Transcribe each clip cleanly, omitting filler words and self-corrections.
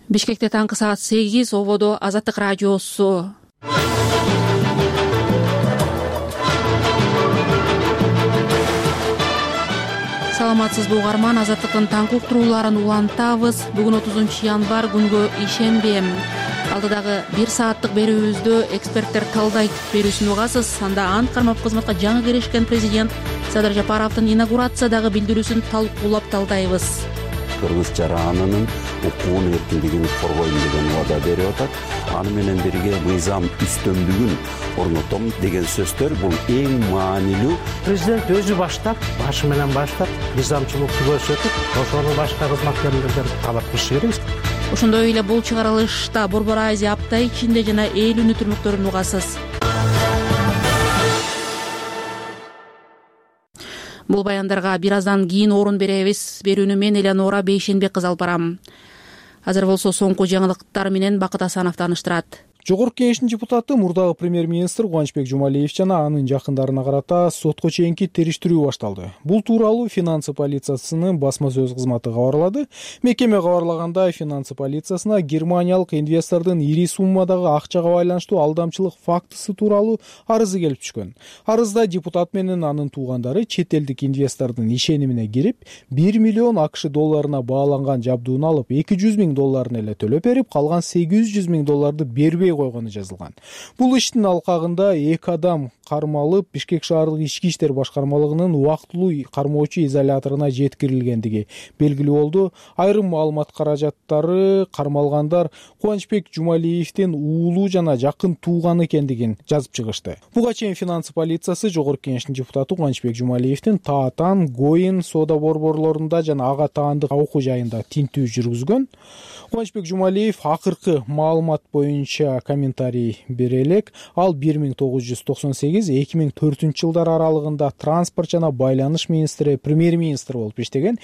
Бишкекте таңкы саат 8, ободо Азаттык радиосу. Саламатсызбы угарман, Азаттыктын таңкы уктурууларын улантабыз. Бүгүн 30 январь күнгө ишенбе. Алдыдагы 1 сааттык берүүбүздө эксперттер талдайт берүүсүн угасыз. Анда ант кармап кызматка жаңы киришкен президент Садыр Жапаровдун инаугурациядагы билдирүүсүн талкуулап талдайбыз. Кыргыз жаранынын укугун эркиндигин коргойм деген убада берип атат. Аны менен бирге мыйзам үстөмдүгүн орнотом деген сөздөр бул эң маанилүү. Президент өзү башы менен баштап, мыйзамчылыкты көрсөтүп, ошону башка кызматкерлерден талап кылышы керек. Ошондой эле бул чыгарылышта Борбор Азия апта ичинде жана эл үнү түрмөктөрүн угасыз. Бул баяндарга бир аздан кийин орун беребиз. Берүүнү мен Элеонора Бейшенбек кызы алып барам. Азыр болсо соңку жаңылыктар менен Бакыт Асанов тааныштырат. Жогорку Кеңештин депутаты мурдагы премьер-министр Кубанычбек Жумалиев жана анын жакындарына карата сотко чейинки териштирүү башталды. Бул тууралуу финансы полициясынын басма сөз кызматы кабарлады. Мекеме кабарлагандай, финансы полициясына германиялык инвестордун ири суммадагы акчага байланыштуу алдамчылык фактысы тууралуу арызы келип түшкөн. Арызда депутат менен анын туугандары чет элдик инвестордун ишенимине кирип, 1 миллион АКШ долларына бааланган жабдууну алып, 200 миң долларын эле төлөп берип, калган 800 миң долларды бербей койгону жазылган. Бул иштин алкагында 2 адам кармалып, Бишкек шаардык ички иштер башкармалыгынын убактылуу кармоочу изоляторуна жеткирилгендиги белгилүү болду. Айрым маалымат каражаттары кармалгандар Кубанычбек Жумалиевдин уулу жана жакын тууганы экендигин жазып чыгышты. Буга чейин финансы полициясы Жогорку Кеңештин депутаты Кубанычбек Жумалиевдин Таатан, Гоин соода борборлорунда жана ага таандык окуу жайында тинтүү жүргүзгөн. Кубанычбек Жумалиев акыркы маалымат боюнча комментарий бере элек. Ал 1998-2004 жылдар аралыгында транспорт жана байланыш министри, премьер-министр болуп иштеген.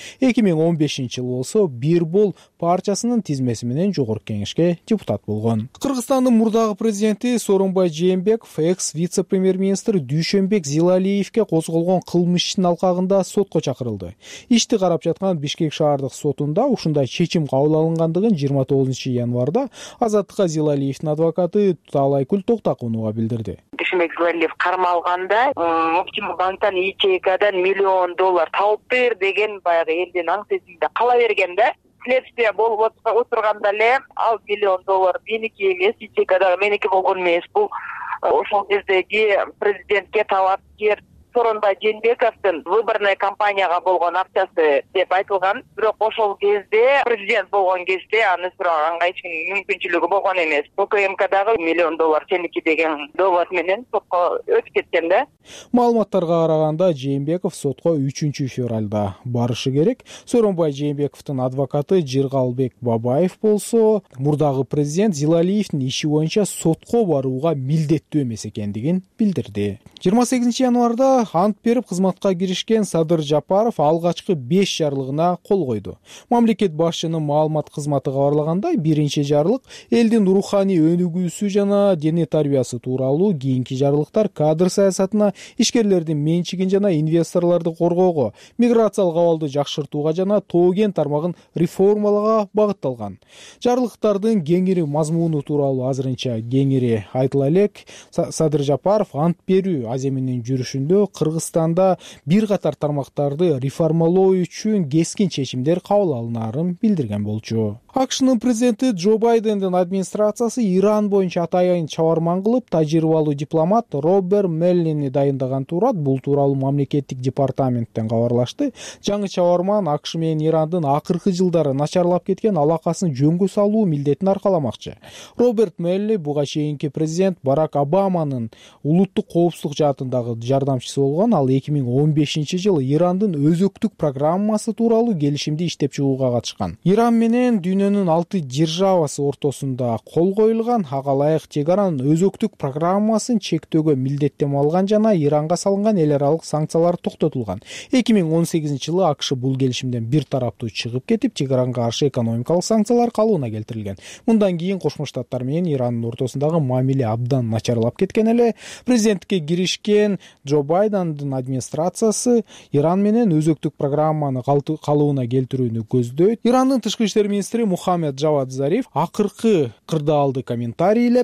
2015 жыл болсо Бирбол партиясынын тизмеси менен Жогорку Кеңешке депутат болгон. Кыргызстандын мурдагы президенти Сооронбай Жээнбеков экс вице-премьер-министр Дүйшөнбек Зилалиевке козголгон кылмыш ишинин алкагында сотко чакырылды. Ишти карап жаткан Бишкек шаардык сотунда ушундай чечим кабыл алынгандыгын 29 январда Азаттыкка Зилалиевдин адвокаты Таалайкүл Токтакунова билдирди. Дүйшөнбек Зилалиев кармалганда Оптимум банктан ячейкадан $1 миллион тауып бер деген баягы элдин аң сезимде кала берген да. Следствие болуп отурганда эле ал $1 миллион меники эмес, ячейкадагы меники болгон эмес. Бул ошол кездеги президентке талапкер Сооронбай Жээнбековдун выборный кампанияга болгон акчасы деп айтылган. Бирок ошол кезде президент болгон кезде аны сураганга эч кимдин мүмкүнчүлүгү болгон эмес. УКМКдагы $1 миллион сеники деген довод менен сотко өтүп кеткен да. Маалыматтарга караганда Жээнбеков сотко 3 февралда барышы керек. Сооронбай Жээнбековдун адвокаты Жыргалбек Бабаев болсо, мурдагы президент Зилалиевдин иши боюнча сотко барууга милдеттүү эмес экендигин билдирди. 28 январда ант берип кызматка киришкен Садыр Жапаров алгачкы 5 жарлыгына кол койду. Мамлекет башчынын маалымат кызматы кабарлагандай, биринчи жарлык элдин руханий өнүгүүсү жана дене тарбиясы тууралуу, кийинки жарлыктар кадр саясатына, ишкерлердин менчигин жана инвесторлорду коргоого, миграциялык абалды жакшыртууга жана тоо-кен тармагын реформалоого багытталган. Жарлыктардын кеңири мазмуну тууралуу азырынча кеңири айтыла элек. Садыр Жапаров ант берүү аземинин жүрүшүндө Кыргызстанда бир катар тармактарды реформалоо үчүн кескин чечимдер кабыл алынаарын билдирген болчу. АКШнын президенти Джо Байдендин администрациясы Иран боюнча атайын чабарман кылып, тажрыйбалуу дипломат Роберт Меллини дайындаган турат. Бул тууралуу мамлекеттик департаменттен кабарлашты. Жаңы чабарман АКШ менен Ирандын акыркы жылдары начарлап кеткен алакасын жөнгө салуу милдетин аркаламакчы. Роберт Мелли буга чейинки президент Барак Обаманын улуттук коопсуздук жаатындагы жардамчысы болгон. Ал 2015 жылы Ирандын өзөктүк программасы тууралуу келишимди иштеп чыгууга катышкан. Иран менен дүйнөнүн 6 державасы ортосунда кол коюлган ага ылайык чек аранын өзөктүк программасын чектөөгө милдеттеме алган жана Иранга салынган эл аралык санкциялар токтотулган. 2018 жылы АКШ бул келишимден бир тараптуу чыгып кетип, чек аранга каршы экономикалык санкциялар калыбына келтирилген. Мындан кийин Кошмо Штаттар менен Ирандын ортосундагы мамиле абдан начарлап кеткен эле. Президенттикке киришкен Джо Байден Байдендин администрациясы Иран менен өзөктүк программаны калыбына келтирүүнү көздөйт. Ирандын тышкы иштер министри Мухаммед Джавад Зариф акыркы кырдаалды комментарийлеп,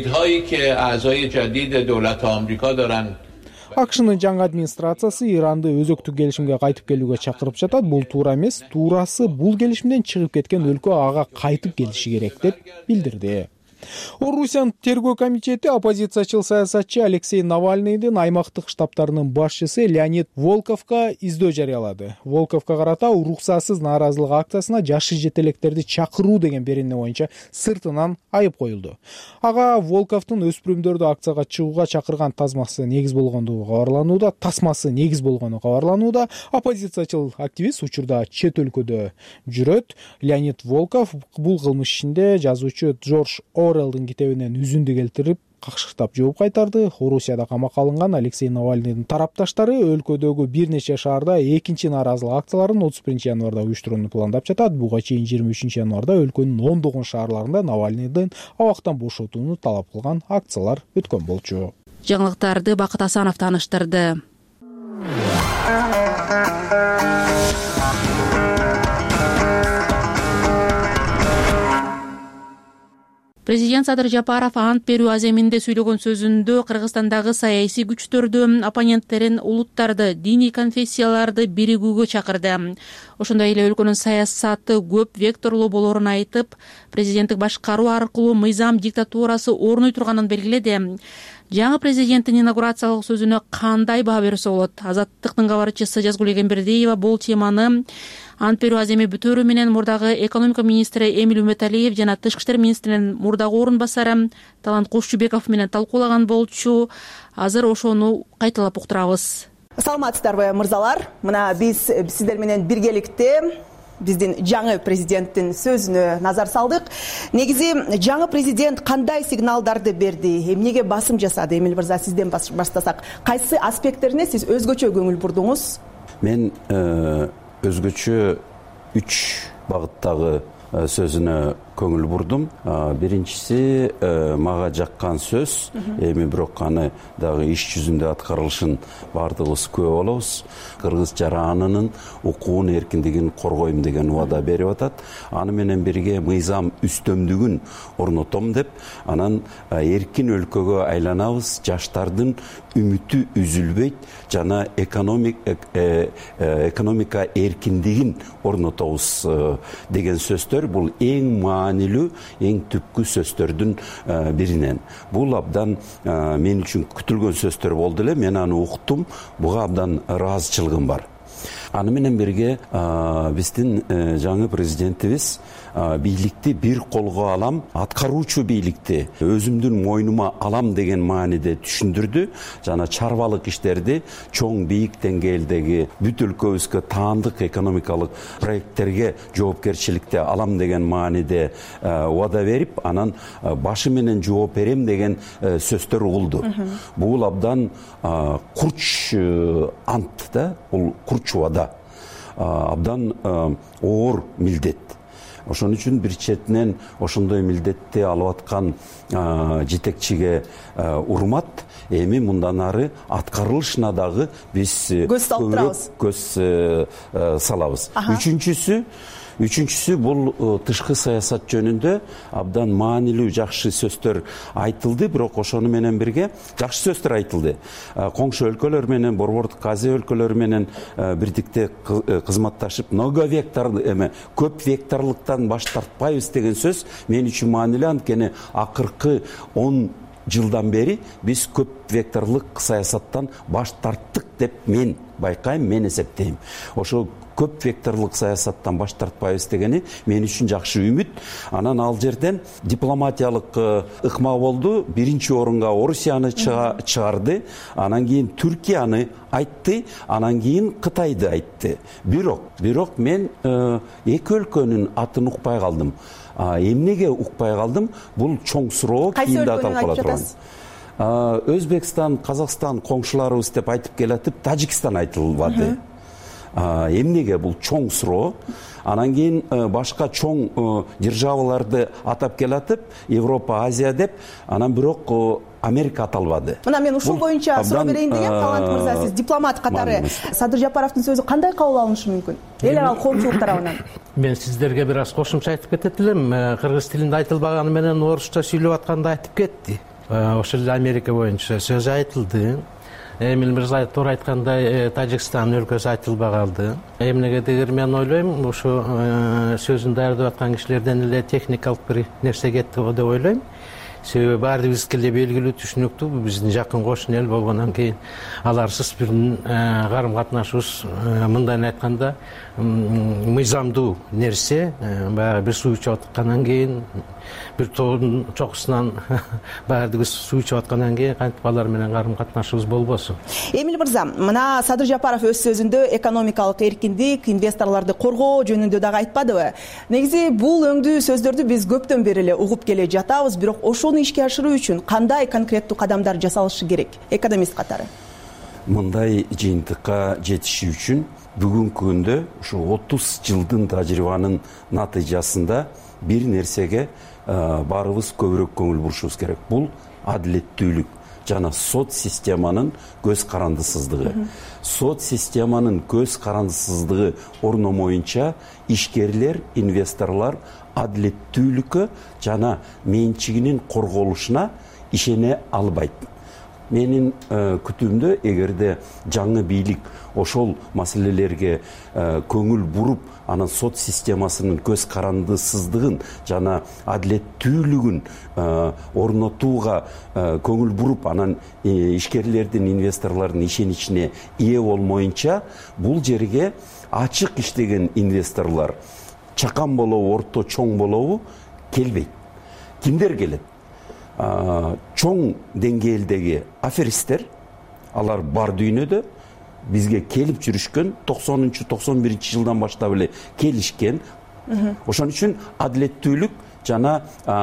АКШнын жаңы администрациясы Иранды өзөктүк келишимге кайтып келүүгө чакырып жатат. Бул туура эмес. Туурасы бул келишимден чыгып кеткен өлкө ага кайтып келиши керек деп билдирди. Орусиянын тергөө комитети оппозициячыл саясатчы Алексей Навальныйдын аймактык штабтарынын башчысы Леонид Волковго издөө жарыялады. Волковго карата уруксатсыз нааразылык акциясына жашы жетелектерди чакыруу деген берене боюнча сыртынан айып коюлду. Ага Волковдун өспүрүмдөрдү акцияга чыгууга чакырган тасмасы негиз болгону кабарланууда. Оппозициячыл активист учурда чет өлкөдө жүрөт. Леонид Волков бул кылмыш ишинде жазуучу Джордж Орелдин китебинен үзүндү келтирип какшыктап жооп кайтарды. Орусияда камакка алынган Алексей Навальныйдын тарапташтары өлкөдөгү бир нече шаарда экинчи нааразылык акцияларын 31 январда уюштурууну пландап жатат. Буга чейин 23 январда өлкөнүн 19 шаарларында Навальныйдын абактан бошотууну талап кылган акциялар өткөн болчу. Жаңылыктарды Бакыт Асанов тааныштырды. Президент Садыр Жапаров ант берүү аземинде сүйлөгөн сөзүндө Кыргызстандагы саясий күчтөрдү, оппоненттерин, улуттарды, диний конфессияларды биригүүгө чакырды. Ошондой эле өлкөнүн саясаты көп векторлуу болорун айтып, президенттик башкаруу аркылуу мыйзам диктатурасы орной турганын белгиледи. Жаңы президенттин инаугурациялык сөзүнө кандай баа берсе болот? Азаттыктын кабарчысы Жазгул Эгембердиева бул теманы ант берүү аземи бүтөөрү менен мурдагы экономика министри Эмиль Үмөталиев жана тышкы иштер министринин мурдагы орун басары Талант Кошчубеков менен талкуулаган болчу. Азыр ошону кайталап уктурабыз. Саламатсыздарбы, мырзалар? Мына биз сиздер менен биргеликте биздин жаңы президенттин сөзүнө назар салдык. Негизи жаңы президент кандай сигналдарды берди? Эмнеге басым жасады? Эмиль мырза, сизден баштасак, кайсы аспекттерине сиз өзгөчө көңүл бурдуңуз? Мен өзгөчө 3 багыттагы сөзүнө көңүл бурдум. Биринчиси мага жаккан сөз, эми бирок аны дагы иш жүзүндө аткарылышын бардыгыбыз күбө болобуз. Кыргыз жаранынын укугун эркиндигин коргойм деген убада берип атат. Аны менен бирге мыйзам үстөмдүгүн орнотом деп, анан эркин өлкөгө айланабыз, жаштардын үмүтү үзүлбөйт жана экономика эркиндигин орнотобуз деген сөздөр бул эң маанилүү, эң түпкү сөздөрдүн биринен. Бул абдан мен үчүн күтүлгөн сөздөр болду эле. Мен аны уктум. Буга абдан ыраазычылыгым бар. Аны менен бирге биздин жаңы президентибиз бийликти бир колго алам, аткаруучу бийликти өзүмдүн мойнума алам деген мааниде түшүндүрдү. Жана чарбалык иштерди чоң бийик деңгээлдеги бүт өлкөбүзгө таандык экономикалык проекттерге жоопкерчиликти алам деген мааниде убада берип, анан башы менен жооп берем деген сөздөр угулду. Бул абдан курч ант да, бул курч убада. Абдан оор милдет. Ошон үчүн бир четинен ошондой милдетти алып аткан жетекчиге урмат. Эми мындан ары аткарылышына дагы биз көз салабыз. Үчүнчүсү бул тышкы саясат жөнүндө абдан маанилүү жакшы сөздөр айтылды, бирок ошону менен бирге жакшы сөздөр айтылды. Коңшу өлкөлөр менен, Борбордук Азия өлкөлөрү менен бирдикте кызматташып, көп векторлуктан баш тартпайбыз деген сөз мен үчүн маанилүү. Анткени акыркы 10 жылдан бери биз көп векторлук саясаттан баш тарттык деп мен байкайм, мен эсептейм. Ошо көп векторлук саясаттан баш тартпайбыз дегени мен үчүн жакшы үмүт. Анан ал жерден дипломатиялык ыкма болду. Биринчи орунга Орусияны чыгарды, анан кийин Түркияны айтты, анан кийин Кытайды айтты. Бирок мен эки өлкөнүн атын укпай калдым. Эмнеге укпай калдым? Бул чоң суроо, кийин да талкуулап турган. Өзбекстан, Казакстан коңшуларыбыз деп айтып келатып, Тажикстан айтылбады. Эмнеге? Бул чоң суроо. Анан кийин башка чоң державаларды атап келатып, Европа, Азия деп, анан бирок Америка аталбады. Мына мен ушул боюнча суроо берейин дегем. Талант мырза, сиз дипломат катары Садыр Жапаровдун сөзү кандай кабыл алынышы мүмкүн эл аралык коомчулук тарабынан? Мен сиздерге бир аз кошумча айтып кетет элем. Кыргыз тилинде айтылбаганы менен орусча сүйлөп атканда айтып кетти. Ошол эле Америка боюнча сөз айтылды. Эмил мырза туура айткандай, Тажикстан өлкөсү айтылбай калды. Эмнеге дегер мен ойлойм, ушу сөзүн даярдап аткан кишилерден эле техникалык бир нерсе кетти деп ойлойм. Себеби баардыгыбызга эле белгилүү, түшүнүктүү, биздин жакын кошун эл болгондон кийин аларсыз биздин карым катнашыбыз мындайын айтканда мыйзамдуу нерсе. Баягы бир суу ичип аткандан кийин, бир тоодун чокусунан баардыгыбыз суу ичип аткандан кийин кантип алар менен карым катнашыбыз болбосун? Эмил мырза, мына Садыр Жапаров өз сөзүндө экономикалык эркиндик, инвесторлорду коргоо жөнүндө дагы айтпадыбы? Негизи бул өңдүү сөздөрдү биз көптөн бери эле угуп келе жатабыз, бирок ошону ишке ашыруу үчүн кандай конкреттүү кадамдар жасалышы керек экономист катары? Мындай жыйынтыкка жетиши үчүн бүгүнкү күндө ушу 30 жылдын тажрыйбанын натыйжасында бир нерсеге баарыбыз көбүрөөк көңүл бурушубуз керек. Бул адилеттүүлүк жана сот системанын көз карандысыздыгы. Сот системанын көз карандысыздыгы орномоюнча ишкерлер, инвесторлор адилеттүүлүккө жана менчигинин корголушуна ишене албайт. Менин күтүүмдө эгерде жаңы бийлик ошол маселелерге көңүл буруп, анан сот системасынын көз карандысыздыгын жана адилеттүүлүгүн орнотууга көңүл буруп, анан ишкерлердин, инвесторлордун ишеничине ээ болмоюнча, бул жерге ачык иштеген инвесторлор чакан болобу, орто чоң болобу келбейт. Кимдер келет? Чоң деңгээлдеги аферисттер, алар бар дүйнөдө бизге келип жүрүшкөн, 90-91 жылдан баштап эле келишкен. Ошон үчүн адилеттүүлүк жана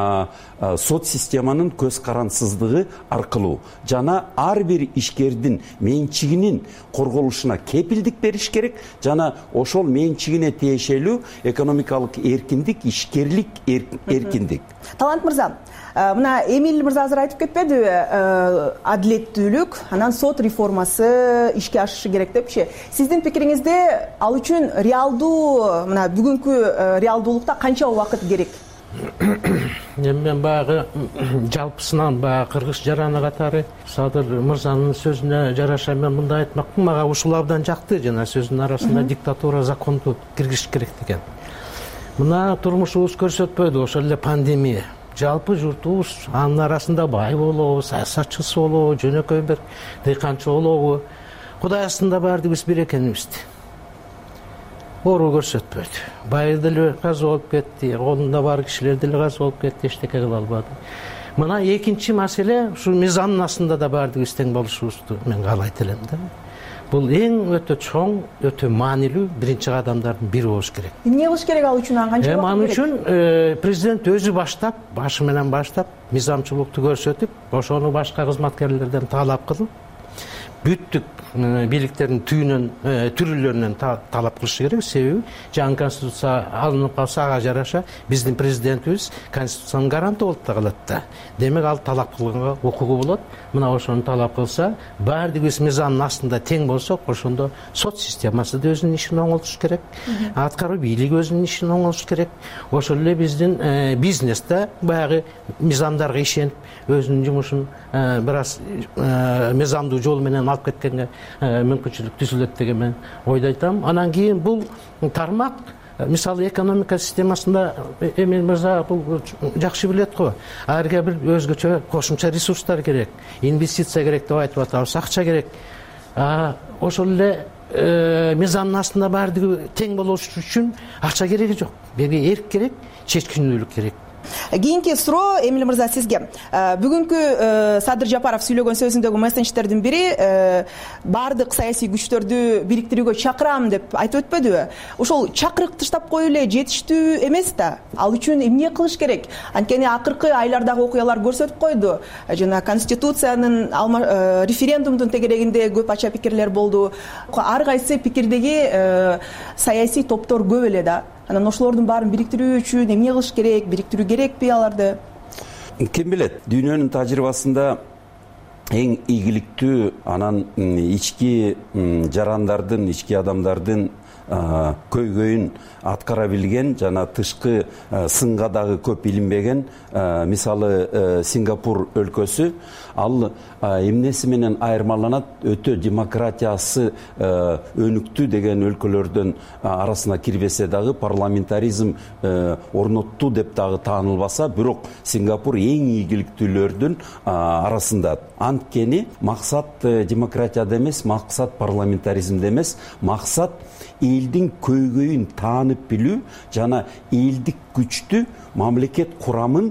сот системанын көз карандысыздыгы аркылуу жана ар бир ишкердин менчигинин корголушуна кепилдик бериш керек жана ошол менчигине тиешелүү экономикалык эркиндик, ишкерлик эркиндик. Талант мырза, мына Эмил мырза азыр айтып кетпедиби, адилеттүүлүк, анан сот реформасы ишке ашышы керек депчи. Сиздин пикириңизде ал үчүн реалдуу, мына бүгүнкү реалдуулукта канча убакыт керек? Мен баягы жалпысынан баягы кыргыз жараны катары Садыр мырзанын сөзүнө жараша мен мындай айтмакмын. Мага ушул абдан жакты, жана сөзүнүн арасында диктатура законду киргизиш керек деген. Мына турмушубуз көрсөтпөдү, ошол эле пандемия. Жалпы журтубуз анын арасында бай болобу, саясатчысы болобу, жөнөкөй бир дыйканчы болобу, Кудай астында баардыгыбыз бир экенибизди оору көрсөтпөдү. Бай деле каза болуп кетти, колунда бар кишилер деле каза болуп кетти, эчтеке кыла албады. Мына экинчи маселе, ушу мыйзамдын астында да баардыгыбыз тең болушубузду мен каалайт элем да. Бул эң өтө чоң, өтө маанилүү биринчи кадамдардын бири болуш керек. Эмне кылыш керек ал үчүн, канча убакыт керек? Ал үчүн президент өзү башы менен баштап, мыйзамчылыкты көрсөтүп, ошону башка кызматкерлерден талап кылып, бүттүк бийликтердин түрүлөрүнөн талап кылыш керек. Себеби жаңы конституция алынып калса, ага жараша биздин президентибиз конституциянын гаранты болуп да калат да. Демек ал талап кылганга укугу болот. Мына ошону талап кылса, баардыгыбыз мыйзамдын астында тең болсок, ошондо сот системасы да өзүнүн ишин оңолтуш керек, аткаруу бийлиги өзүнүн ишин оңолтуш керек. Ошол эле биздин бизнес да баягы мыйзамдарга ишенип, өзүнүн жумушун бир аз мыйзамдуу жол менен алып кеткенге мүмкүнчүлүк түзүлөт деген мен ойлойм. Анан кийин бул тармак, мисалы экономика системасында Эмил мырза бул жакшы билет го. Арга бир өзгөчө кошумча ресурстар керек, инвестиция керек деп айтып атабыз, акча керек. Ошол эле мыйзамдын астында баардыгы тең болуш үчүн акча кереги жок. Бизге эрк керек, чечкиндүүлүк керек. Кийинки суроо Эмил мырза сизге. Бүгүнкү Садыр Жапаров сүйлөгөн сөзүндөгү месседжтердин бири баардык саясий күчтөрдү бириктирүүгө чакырам деп айтып өтпөдүбү? Ошол чакырык тыштап коюу эле жетиштүү эмес да. Ал үчүн эмне кылыш керек? Анткени акыркы айлардагы окуялар көрсөтүп койду. Жана конституциянын референдумдун тегерегинде көп ача пикирлер болду. Ар кайсы пикирдеги саясий топтор көп эле да. Анан ошолордун баарын бириктирүү үчүн эмне кылыш керек, бириктирүү керекпи аларды? Ким билет, дүйнөнүн тажрыйбасында эң ийгиликтүү анан ички жарандардын, ички адамдардын көйгөйүн аткара билген жана тышкы сынга дагы көп илинбеген мисалы Сингапур өлкөсү ал эмнеси менен айырмаланат, өтө демократиясы өнүктүү деген өлкөлөрдүн арасына кирбесе дагы парламентаризм орноттуу деп дагы таанылбаса, бирок Сингапур эң ийгиликтүүлөрдүн арасында. Анткени максат демократияда эмес, максат парламентаризмде эмес, максат элдин көйгөйүн таанып билүү жана элдик күчтү мамлекет курамын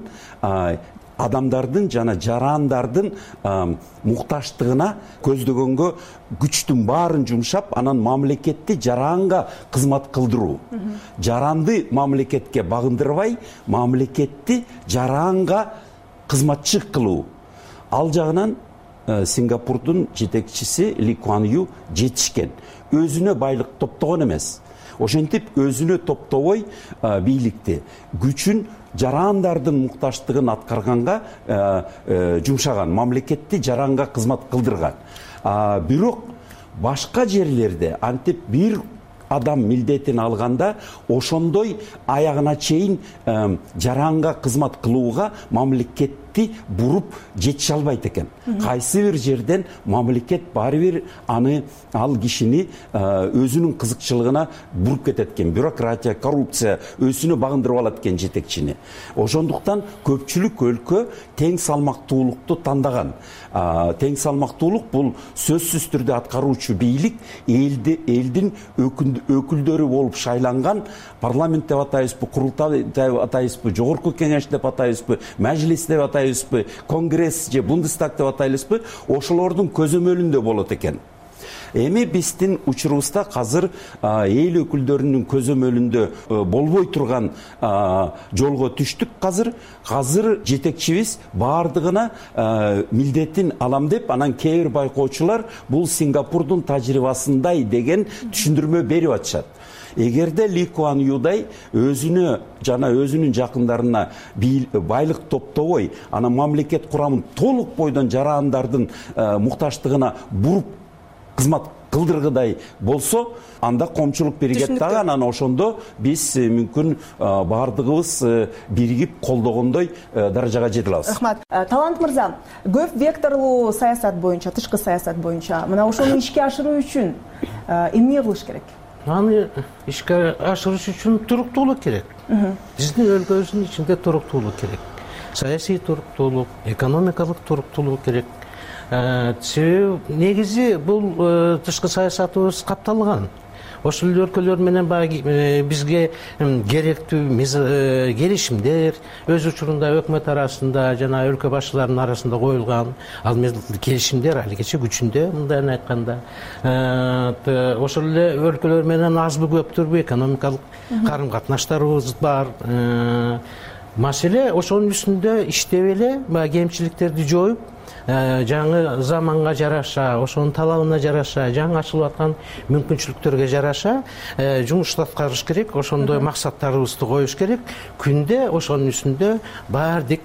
адамдардын жана жарандардын мукташтыгына көздөгөнгө күчтүн баарын жумшап, анан мамлекетти жаранга кызмат кылдыруу. Жаранды мамлекетке багындырбай, мамлекетти жаранга кызматчы кылуу. Ал жагынан Сингапурдун жетекчиси Ли Куан Ю жетишкен. Өзүнө байлык топтогон эмес. Ошентип өзүнө топтобой бийликти, күчүн жарандардын мукташтыгын аткарганга жумшаган, мамлекетти жаранга кызмат кылдырган. Бирок башка жерлерде антип бир адам милдетин алганда ошондой аягына чейин жаранга кызмат кылууга мамлекетти буруп жетише албайт экен. Кайсы бир жерден мамлекет баары бир ал кишини өзүнүн кызыкчылыгына буруп кетет экен. Бюрократия, коррупция өзүнө багындырып алат экен жетекчини. Ошондуктан көпчүлүк өлкө тең салмактуулукту тандаган. Тең салмактуулук бул сөзсүз түрдө аткаруучу бийлик элдин өкүлдөрү болуп шайланган, парламент деп атайбызбы, курултай деп атайбызбы, жогорку кеңеш деп атайбызбы, мәжлис деп атайбызбы, конгресс же бундестаг деп атайлызбы, ошолордун көзөмөлүндө болот экен. Эми биздин учурубузда азыр эл өкүлдөрүнүн көзөмөлүндө болбой турган жолго түштүк. Азыр жетекчибиз баардыгына милдетин алам деп, анан кээ бир байкоочулар бул Сингапурдун тажрыйбасындай деген түшүндүрмө берип атышат. Эгерде Ли Куан Юдай өзүнө жана өзүнүн жакындарына байлык топтобой, анан мамлекет курамын толук бойдон жарандардын мукташтыгына буруп кызмат кылдыргыдай болсо, анда коомчулук биригет дагы, анан ошондо биз мүмкүн баардыгыбыз биригип колдогондой даражага жете алабыз. Рахмат. Талант мырза, көп векторлуу саясат боюнча, тышкы саясат боюнча мына ошону ишке ашыруу үчүн эмне кылыш керек? Аны ишке ашырыш үчүн туруктуулук керек. Биздин өлкөбүздүн ичинде туруктуулук керек. Саясий туруктуулук, экономикалык туруктуулук керек. Себеби негизи бул тышкы саясатыбыз капталган. Ошол өлкөлөр менен бизге керектүү келишимдер өз учурунда өкмөт арасында жана өлкө башчыларынын арасында коюлган. Ал келишимдер али кече күчүндө, мындай айтканда. Ошол эле өлкөлөр менен азбы көптүрбү экономикалык карым-катнаштарыбыз бар. Маселе ошонун үстүндө иштеп эле кемчиликтерди жоюп, жаңы заманга жараша, ошонун талабына жараша, жаңы ачылып аткан мүмкүнчүлүктөргө жараша жумушту аткарыш керек, ошондой максаттарыбызды коюш керек. Күндө ошонун үстүндө баардык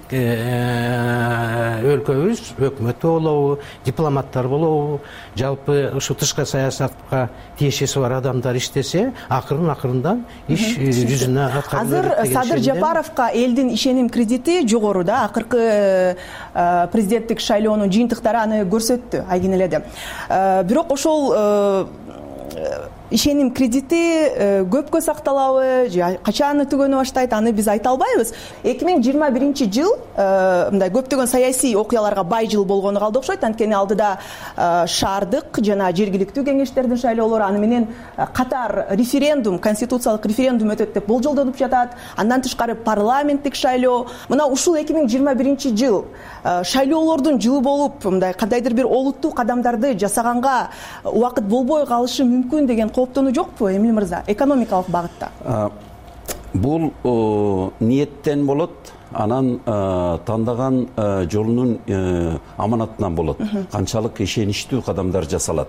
өлкөбүз, өкмөтү болобу, дипломаттар болобу, жалпы ушу тышкы саясатка тиешеси бар адамдар иштесе, акырындан иш жүзүнө аткарып азыр Садыр Жапаровго элдин ишеним кредити жогору да, акыркы президенттик шайлоонун жыйынтыктары аны көрсөттү айгинеледи. Бирок ошол ишеним кредити көпкө сакталабы же качан түгөнө баштайт, аны биз айта албайбыз. 2021-жыл мындай көптөгөн саясий окуяларга бай жыл болгону калды окшойт. Анткени алдыда шаардык жана жергиликтүү кеңештердин шайлоолору, аны менен катар референдум, конституциялык референдум өтөт деп болжолдонуп жатат. Андан тышкары парламенттик шайлоо. Мына ушул 2021-жыл шайлоолордун жылы болуп, мындай кандайдыр бир олуттуу кадамдарды жасаганга убакыт болбой калышы мүмкүн деген кооптонуу жокпу, Эмиль мырза, экономикалык багытта? Бул ниеттен болот, анан тандаган жолунун аманатынан болот. Канчалык ишеничтүү кадамдар жасалат.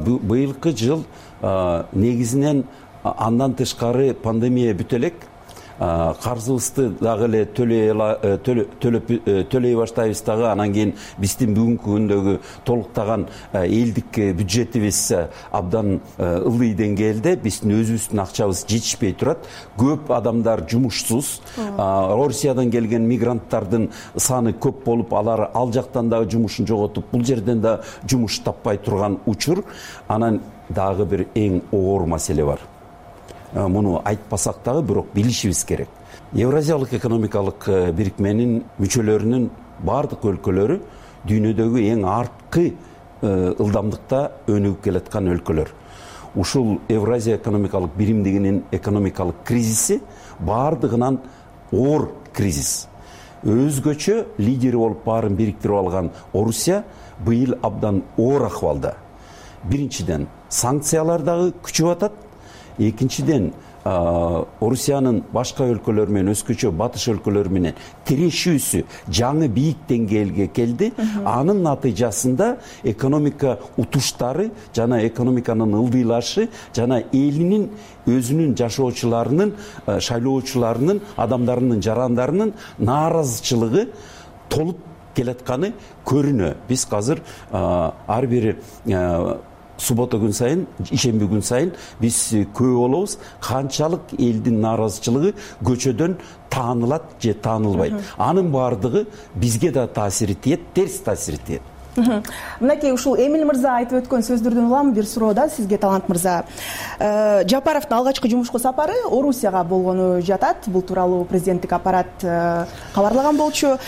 Быйылкы жыл негизинен андан тышкары пандемия бүтө элек, карзыбызды дагы эле төлөй баштайбыз дагы. Анан кийин биздин бүгүнкү күндөгү толуктаган элдик бюджетибиз абдан ылдый деңгээлде. Биздин өзүбүздүн акчабыз жетишпей турат. Көп адамдар жумушсуз. Орусиядан келген мигранттардын саны көп болуп, алар ал жактан дагы жумушун жоготуп, бул жерден да жумуш таппай турган учур. Анан дагы бир эң оор маселе бар. Муну айтпасак дагы бирок билишибиз керек. Евразиялык экономикалык бирикменин мүчөлөрүнүн бардык өлкөлөрү дүйнөдөгү эң арткы ылдамдыкта өнүгүп келаткан өлкөлөр. Ушул Евразия экономикалык биримдигинин экономикалык кризиси бардыгынан оор кризис. Өзгөчө лидери болуп баарын бириктирип алган Орусия быйыл абдан оор акыбалда. Биринчиден санкциялар дагы күчүп атат. Экинчиден Орусиянын башка өлкөлөр менен, өзгөчө батыш өлкөлөр менен тирешүүсү жаңы бийик деңгээлге келди. Анын натыйжасында экономика утуштары жана экономиканын ылдыйлашы жана элинин өзүнүн жашоочуларынын, шайлоочуларынын, адамдарынын, жарандарынын нааразычылыгы толуп келатканы көрүнө. Биз азыр ар бир суббота күн сайын, ишемби күн сайын биз көрүп болобуз канчалык элдин нааразычылыгы көчөдөн таанылат же таанылбайт. Анын бардыгы бизге да таасир этет, терс таасир этет. Мынакей ушул Эмиль мырза айтып өткөн сөздөрдөн улам бир суроо да сизге, Талант мырза. Жапаровдун алгачкы жумушка сапары Орусияга болгону жатат. Бул тууралуу президенттик аппарат кабарлаган болчу.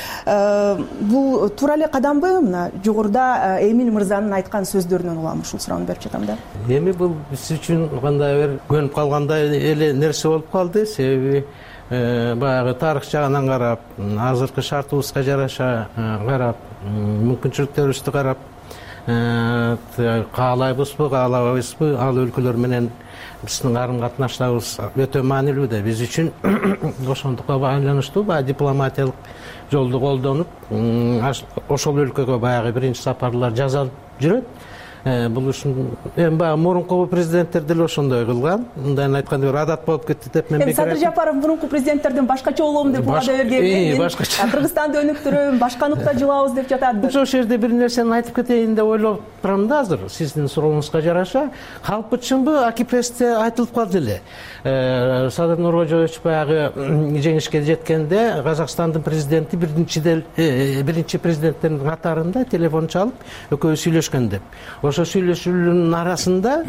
Бул туура эле кадамбы? Мына жогоруда Эмиль мырзанын айткан сөздөрүнөн улам ушул суроону берип жатам да. Эми бул биз үчүн кандай бир көнүп калгандай эле нерсе болуп калды. Себеби баягы тарых жагынан карап, азыркы шартыбызга жараша карап, мүмкүнчүлүктөрүбүздү карап, каалайбызбы, каалабайбызбы, ал өлкөлөр менен биздин карым катнаштарыбыз өтө маанилүү да. Биз үчүн ошондукка байланыштуу дипломатиялык жолду колдонуп, ошол өлкөгө баягы биринчи сапарлар жасалып жүрөт. Бул ушун эми баягы мурунку президенттер деле ошондой кылган. Мындан айтканда бир адат болуп кетти деп мен Садыр Жапаров мурунку президенттерден башкача болом деп убада берген. Кыргызстанды өнүктүрөм, башка нукта жылабыз деп жатат. Ошол жерде бир нерсени айтып кетейин деп ойлоп турам да азыр. Сиздин сурооңузга жараша, калпычынбы Акипресте айтылып калды эле. Садыр Нуркожоевич баягы жеңишке жеткенде Казакстандын президенти биринчи президенттердин катарында телефон чалып, экөө сүйлөшкөн деп. Ошо сүйлөшүүлөрдүн арасында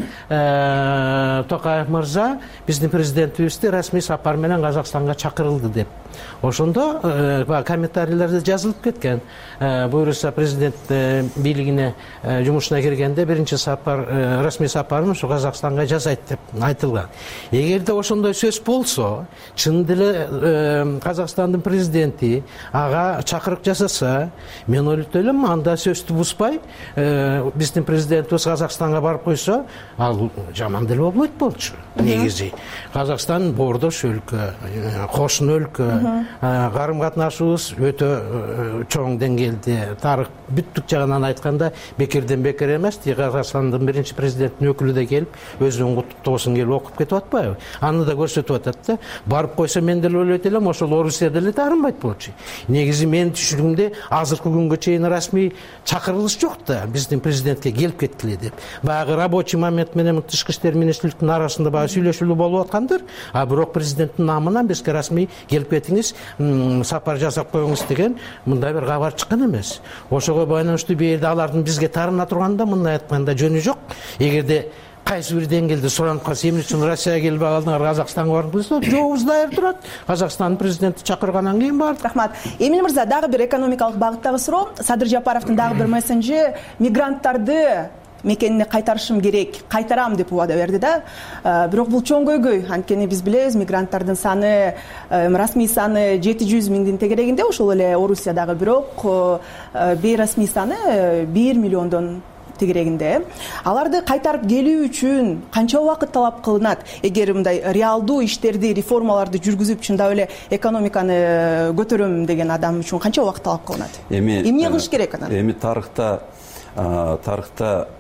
Токаев мырза биздин президентибизди расмий сапар менен Казакстанга чакырылды деп. Ошондо комментарийлерде жазылып кеткен. Буюрса президент бийлигине жумушуна киргенде биринчи сапар, расмий сапарын ушу Казакстанга жасайт деп айтылган. Эгерде ошондой сөз болсо, чын деле Казакстандын президенти ага чакырык жасаса, мен ойлойт элем анда сөздү бузбай биздин президентибиз Казакстанга барып койсо, ал жаман деле болбойт болчу. Негизи Казакстан боордош өлкө, кошун өлкө, карым катнашыбыз өтө чоң деңгээлде. Тарых бүттүк жагынан айтканда бекерден бекер эмес. Казакстандын биринчи президентинин өкүлү да келип, өзүнүн куттуктоосун келип окуп кетип атпайбы? Аны да көрсөтүп атат да. Барып койсо мен деле ойлойт элем, ошол Орусия деле таарынбайт болчу. Негизи менин түшүнүгүмдө азыркы күнгө чейин расмий чакырылыш жок да биздин президентке келип кеткиле деп. Баягы рабочий момент менен тышкы иштер министрликтин арасында баягы сүйлөшүүлөр болуп аткандыр. А бирок президенттин намынан бизге расмий келип кетиңиз, сапар жасап коюңуз деген мындай бир кабар чыккан эмес. Ошого байланыштуу бээрде алардын бизге таарына турганда мындай айтканда жөнү жок. Эгерде кайсы бир деңгээлде суранып калса, эмне үчүн Россияга келбей калдыңар, Казакстанга бардыңыз деп, жообуз даяр турат. Казакстандын президенти чакыргандан кийин бардык. Рахмат. Эмиль мырза, дагы бир экономикалык багыттагы суроо. Садыр Жапаровдун дагы бир мессенжи мигранттарды мекенине кайтарышым керек, кайтарам деп убада берди да. Бирок бул чоң көйгөй. Анткени биз билебиз, мигранттардын саны, расмий саны 700 миңдин тегерегинде, ошол эле Орусиядагы, бирок бейрасмий саны 1 миллиондон тегерегинде. Аларды кайтарып келүү үчүн канча убакыт талап кылынат? Эгер мындай реалдуу иштерди, реформаларды жүргүзүп, чындап эле экономиканы көтөрөм деген адам үчүн канча убакыт талап кылынат? Эмне кылыш керек анан? Эми тарыхта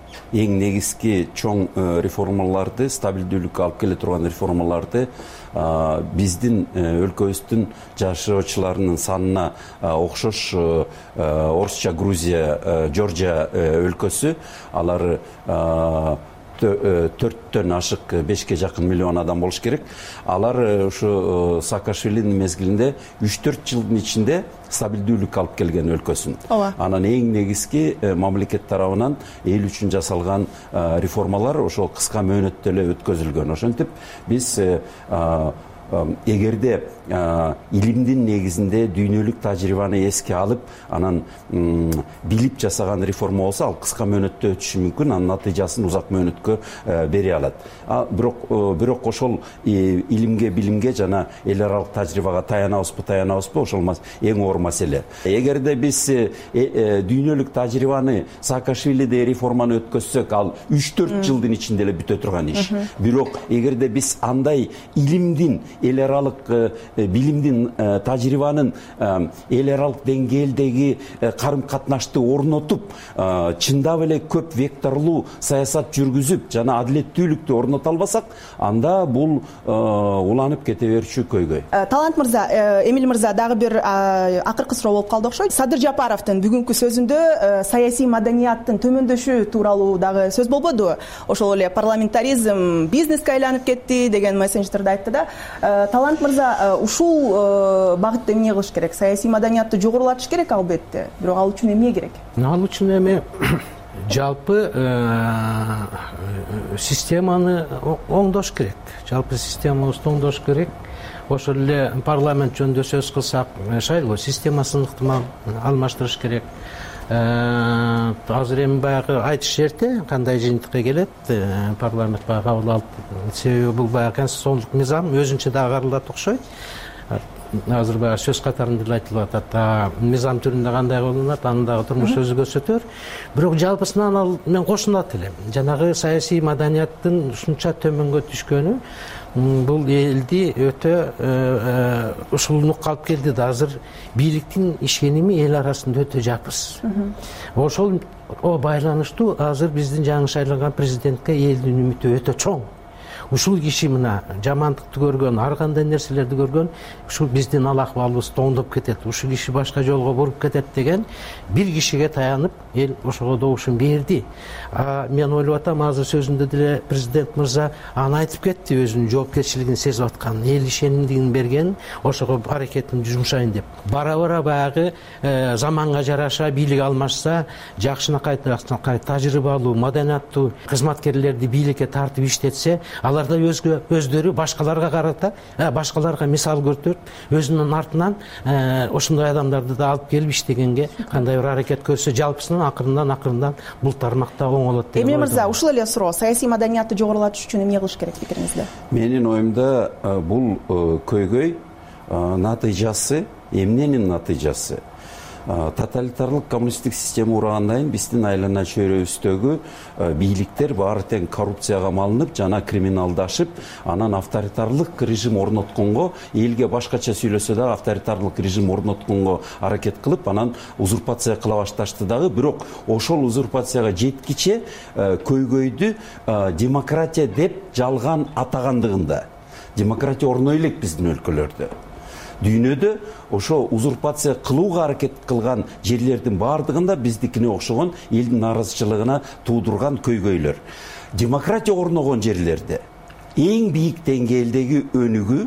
эң негизги чоң реформаларды, стабилдүүлүккө алып келе турган реформаларды биздин өлкөбүздүн жашоочуларынын санына окшош Орусча, Грузия, Жоржия өлкөсү, алар 4төн ашык 5ке жакын миллион адам болуш керек. Алар ушу Саакашвилинин мезгилинде 3-4 жылдын ичинде стабилдүүлүккө алып келген өлкөсүн. Анан эң негизги мамлекет тарабынан эл үчүн жасалган реформалар ошол кыска мөөнөттө эле өткөзүлгөн. Ошентип биз эгерде илимдин негизинде дүйнөлүк тажрыйбаны эске алып, анан билип жасаган реформа болсо, ал кыска мөөнөттө өтүшү мүмкүн, анын натыйжасын узак мөөнөткө бере алат. Бирок ошол илимге, билимге жана эл аралык тажрыйбага таянабызбы, ошол эң оор маселе. Эгерде биз дүйнөлүк тажрыйбаны Саакашвилиде реформаны өткөзсөк, ал 3-4 жылдын ичинде эле бүтө турган иш. Бирок эгерде биз андай илимдин, эл аралык билимдин, тажрыйбанын эл аралык деңгээлдеги карым катнашты орнотуп, чындап эле көп векторлуу саясат жүргүзүп, жана адилеттүүлүктү орното албасак, анда бул уланып кете берчү көйгөй. Талант мырза, Эмиль мырза, дагы бир акыркы суроо болуп калды окшойт. Садыр Жапаровдун бүгүнкү сөзүндө саясий маданияттын төмөндөшү тууралуу дагы сөз болбоду? Ошол эле парламентаризм бизнеске айланып кетти деген мессенджерди айтты да. Талант мырза, ушул багытта эмне кылыш керек? Саясий маданиятты жогорулатыш керек албетте. Бирок ал үчүн эмне керек? Ал үчүн эми жалпы системаны оңдош керек. Жалпы системабызды оңдош керек. Ошол эле парламент жөнүндө сөз кылсак, шайлоо системасын ыктымал алмаштырыш керек. Азыр эми баягы айтыш эрте, кандай жыйынтыкка келет парламент баягы кабыл алып, себеби бул баягы конституциондук мыйзам өзүнчө дагы каралат окшойт. Азыр баягы сөз катарында эле айтылып атат, мыйзам түрүндө кандай колдонулат, анын дагы турмуш өзү көрсөтөр. Бирок жалпысынан ал мен кошулат элем. Жанагы саясий маданияттын ушунча төмөнгө түшкөнү бул элди өтө ушулунукка алып келди да. Азыр бийликтин ишеними эл арасында өтө жапыс. Ошол байланыштуу азыр биздин жаңы шайланган президентке элдин үмүтү өтө чоң. Ушул киши мына жамандыкты көргөн, ар кандай нерселерди көргөн, ушул биздин ал акыбалыбызды оңдоп кетет, ушул киши башка жолго буруп кетет деген бир кишиге таянып эл ошого добушун берди. Мен ойлоп атам, азыр сөзүндө деле президент мырза аны айтып кетти, өзүнүн жоопкерчилигин сезип атканын, эл ишенимдигин берген, ошого аракетин жумшайын деп. Бара-бара баягы заманга жараша бийлик алмашса, жакшынакай тажрыйбалуу, маданияттуу кызматкерлерди бийликке тартып иштетсе, аларда өздөрү башкаларга карата, башкаларга мисал көрсөтүп, өзүнүн артынан ошондой адамдарды да алып келип иштегенге кандай бир аракет көрсө, жалпысынан акырындан бул тармакта оңолот деп. Эмиль мырза, ушул эле суроо, саясий маданиятты жогорулатыш үчүн эмне кылыш керек пикириңизде? Менин оюмда бул көйгөй натыйжасы, эмненин натыйжасы? Тоталитарлык коммунисттик система урагандан биздин айлана чөйрөбүздөгү бийликтер баары тең коррупцияга малынып, жана криминалдашып, анан авторитарлык режим орнотконго, элге башкача сүйлөсө дагы авторитарлык режим орнотконго аракет кылып, анан узурпация кыла башташты дагы. Бирок ошол узурпацияга жеткиче көйгөйдү демократия деп жалган атагандыгында. Демократия орной элек биздин өлкөлөрдө. Дүйнөдө ошо узурпация кылууга аракет кылган жерлердин баардыгында биздикине окшогон элдин наразычылыгына туудурган көйгөйлөр. Демократия орногон жерлерде эң бийик деңгээлдеги өнүгүү,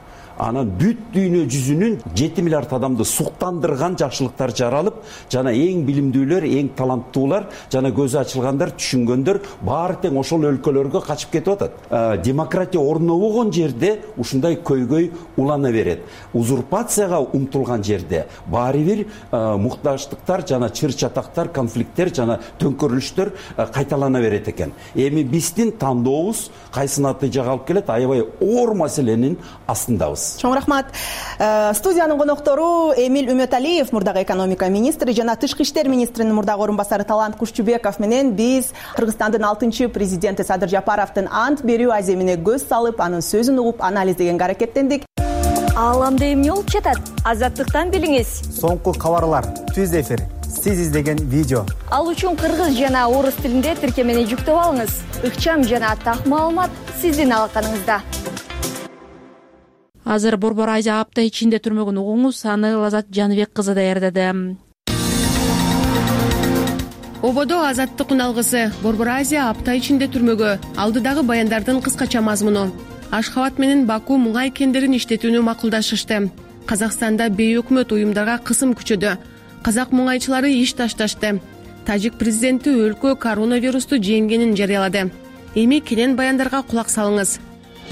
анан бүт дүйнө жүзүнүн 7 миллиард адамды суктандырган жакшылыктар жаралып, жана эң билимдүүлөр, эң таланттуулар, жана көзү ачылгандар, түшүнгөндөр баары тең ошол өлкөлөргө качып кетип атат. Демократия орнобогон жерде ушундай көйгөй улана берет. Узурпацияга умтулган жерде баары бир муктаждыктар, жана чыр-чатактар, конфликттер, жана төңкөрүлүштөр кайталана берет экен. Эми биздин тандообуз кайсы натыйжага алып келет, аябай оор маселенин астындабыз. Чоң рахмат. Студиянын коноктору Эмиль Үмөталиев, мурдагы экономика министри, жана тышкы иштер министринин мурдагы орун басары Талант Кушчубеков менен биз Кыргызстандын 6-чы президенти Садыр Жапаровдун ант берүү аземине көз салып, анын сөзүн угуп анализдегенге аракеттендик. Ааламда эмне болуп жатат? Азаттыктан билиңиз. Соңку кабарлар, түз эфир. сиз издеген видео. Ал үчүн кыргыз жана орус тилинде тиркемени жүктөп алыңыз. Ыкчам жана так маалымат сиздин алаканыңызда. Азыр Борбор Азия апта ичинде түрмөгүн угуңуз, аны Лазат Жаныбек кызы даярдады. Ободо азаттык үналгысы Борбор Азия апта ичинде түрмөгө. Алдыдагы баяндардын кыскача мазмуну. Ашхабад менен Баку муңай кендерин иштетүүнү макулдашышты. Казакстанда бейөкмөт уюмдарга кысым күчөдү. Казак муңайчылары иш ташташты. Тажик президенти өлкө коронавирусту жеңгенин жарыялады. Эми келен баяндарга кулак салыңыз.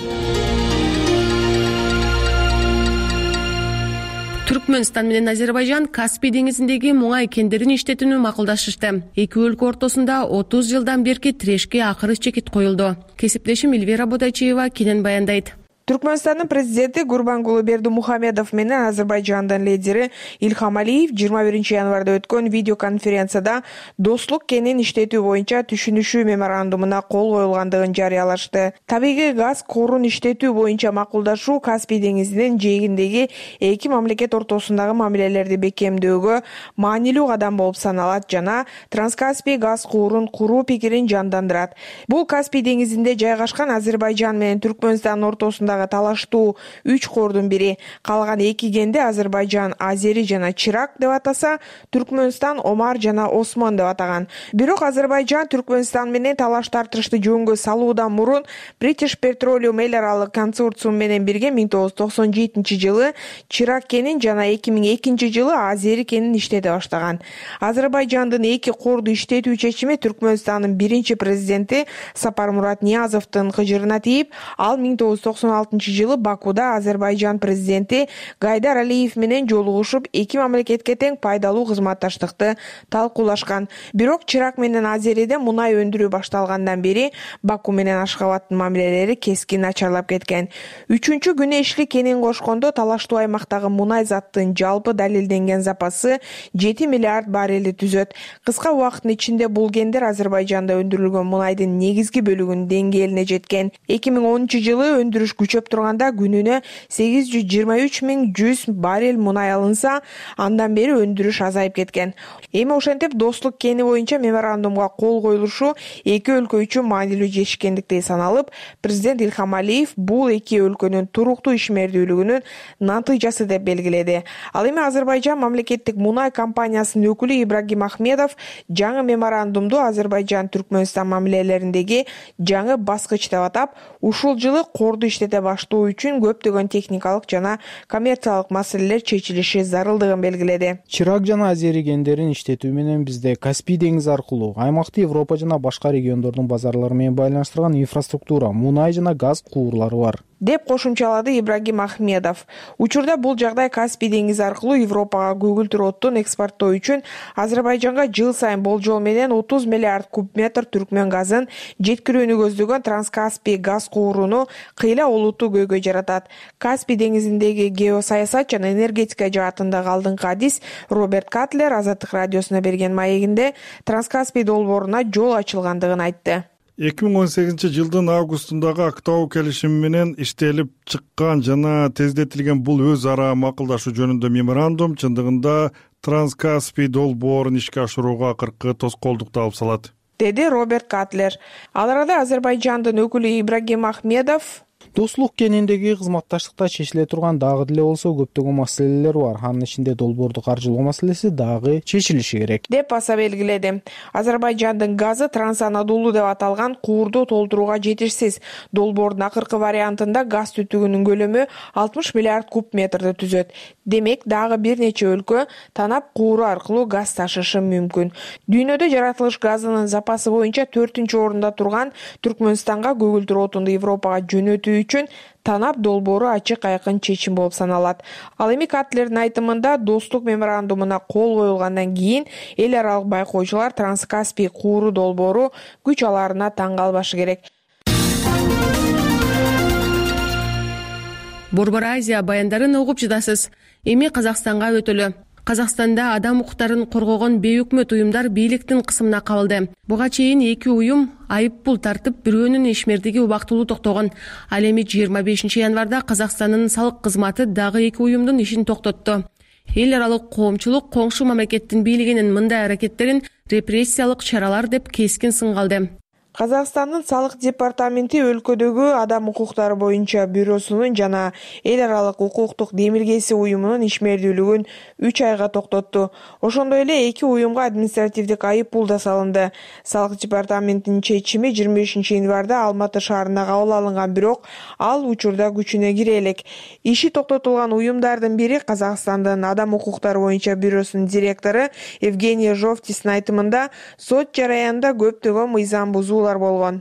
Түркмөнстан менен Азербайжан Каспий деңизиндеги муңай кендерин иштетүүнү макулдашышты. Эки өлкө ортосунда 30 жылдан берки тирешке акыры чекит коюлду. Кесиптешим Эльвира Бодайчиева кенен баяндайт. Түркмөнстандын президенти Гурбангулы Бердимухамедов менен Азербайжандын лидери Ильхам Алиев 21 январда өткөн видеоконференцияда достук кенин иштетүү боюнча түшүнүшүү меморандумуна кол коюлгандыгын жарыялашты. Табигый газ корун иштетүү боюнча макулдашуу Каспий деңизинин жээгиндеги эки мамлекет ортосундагы мамилелерди бекемдөөгө маанилүү кадам болуп саналат жана Транскаспий газ куурун куруу пикирин жандандырат. Бул Каспий деңизинде жайгашкан Азербайжан менен Түркмөнстан ортосунда талаштуу 3 кордун бири. Калган 2 кенди Азербайжан Азери жана Чирак деп атаса, Түркмөнстан Омар жана Осмон деп атаган. Бирок Азербайжан Түркмөнстан менен талаш тартышты жөнгө салуудан мурун British Petroleum эл аралык консорциум менен бирге 1997-жылы Чирак кенин жана 2002-жылы Азери кенин иштете баштаган. Азербайжандын 2 корду иштетүү чечими Түркмөнстандын биринчи президенти Сапармурат Ниязовдун кыжырына тийип, ал 1996-жылы Бакуда Азербайжан президенти Гайдар Алиев менен жолугушуп, эки мамлекетке тең пайдалуу кызматташтыкты талкуулашкан. Бирок Чирак менен Азериде мунай өндүрүү башталгандан бери Баку менен Ашхабадтын мамилелери кескин начарлап кеткен. 3-күнү Күнөшли кенин кошкондо талаштуу аймактагы мунай заттын жалпы далилденген запасы 7 миллиард баррелди түзөт. Кыска убакыттын ичинде бул кендер Азербайжанда өндүрүлгөн мунайдын негизги бөлүгүнүн деңгээлине жеткен. 2010-жылы өндүрүш күчөп турганда күнүнө 823.100 баррель мунай алынса, андан бери өндүрүш азайып кеткен. Эми ошентип достук кени боюнча меморандумга кол коюлушу эки өлкө үчүн маанилүү жетишкендиктей саналып, президент Ильхам Алиев бул эки өлкөнүн туруктуу ишмердүүлүгүнүн натыйжасы деп белгиледи. Ал эми Азербайжан мамлекеттик мунай компаниясынын өкүлү Ибрагим Ахмедов жаңы меморандумду Азербайжан Түркмөнстан мамилелериндеги жаңы баскыч деп атап, ушул жылы корду иштете баштоо үчүн көптөгөн техникалык жана коммерциялык маселелер чечилиши зарылдыгын белгиледи. Чирак жана Азери кендерин иштетүү менен бизде Каспий деңизи аркылуу аймакты Европа жана башка региондордун базарлары менен байланыштырган инфраструктура, мунай жана газ куурлары бар, деп кошумчалады Ибрагим Ахмедов. Учурда бул жагдай Каспий деңизи аркылуу Европага көгүлтүр оттун экспорттоо үчүн Азербайжанга жыл сайын болжол менен 30 миллиард куб метр түркмөн газын жеткирүүнү көздөгөн Транскаспий газ кууруну кыйла олуттуу көйгөй жаратат. Каспий деңизиндеги геосаясат жана энергетика жаатындагы алдыңкы адис Роберт Катлер Азаттык радиосуна берген маегинде Транскаспий долбооруна жол ачылгандыгын айтты. 2018-жылдын августундагы Актау келишими менен иштелип чыккан жана тездетилген бул өз ара макулдашуу жөнүндө меморандум чындыгында Транскаспий долбоорун ишке ашырууга акыркы тоскоолдукту алып салат, деди Роберт Катлер. Ал арада Азербайжандын өкүлү Ибрагим Ахмедов достук кениндеги кызматташтыкта чечиле турган дагы деле болсо көптөгөн маселелер бар. Анын ичинде долбоорду каржылоо маселеси дагы чечилиши керек, деп баса белгиледи. Азербайжандын газы Транс-Анадолу деп аталган куурду толтурууга жетишсиз. Долбоордун акыркы вариантында газ түтүгүнүн көлөмү 60 миллиард куб метрди түзөт. Демек, дагы бир нече өлкө танап кууру аркылуу газ ташышы мүмкүн. Дүйнөдө жаратылыш газынын запасы боюнча 4-орунда турган Түркмөнстанга көгүлтүр отунду Европага жөнөтүү үчүн танап долбоору ачык айкын чечим болуп саналат. Ал эми Катлердин айтымында достук меморандумуна кол коюлгандан кийин эл аралык байкоочулар Транскаспий кууру долбоору күч аларына таң калбашы керек. Борбор Азия баяндарын угуп жыдасыз. Эми Казакстанга өтөлү. Казакстанда адам укуктарын коргогон бейөкмөт уюмдар бийликтин кысымына кабылды. Буга чейин эки уюм айып пул тартып, бирөөнүн ишмердиги убактылуу токтогон. Ал эми 25 январда Казакстандын салык кызматы дагы эки уюмдун ишин токтотту. эл аралык коомчулук коңшу мамлекеттин бийлигинин мындай аракеттерин репрессиялык чаралар деп кескин сынга алды. Казакстандын салык департаменти өлкөдөгү адам укуктары боюнча бюросунун жана эл аралык укуктук демилгеси уюмунун ишмердүүлүгүн 3 айга токтотту. Ошондой эле 2 уюмга административдик айып пул да салынды. Салык департаментинин чечими 25 январда Алматы шаарына кабыл алынган, бирок ал учурда күчүнө кире элек. Иши токтотулган уюмдардын бири Казакстандын адам укуктары боюнча бюросунун директору Евгений Жовтистин айтымында сот жараянында көптөгөн мыйзам бузуулар болгон.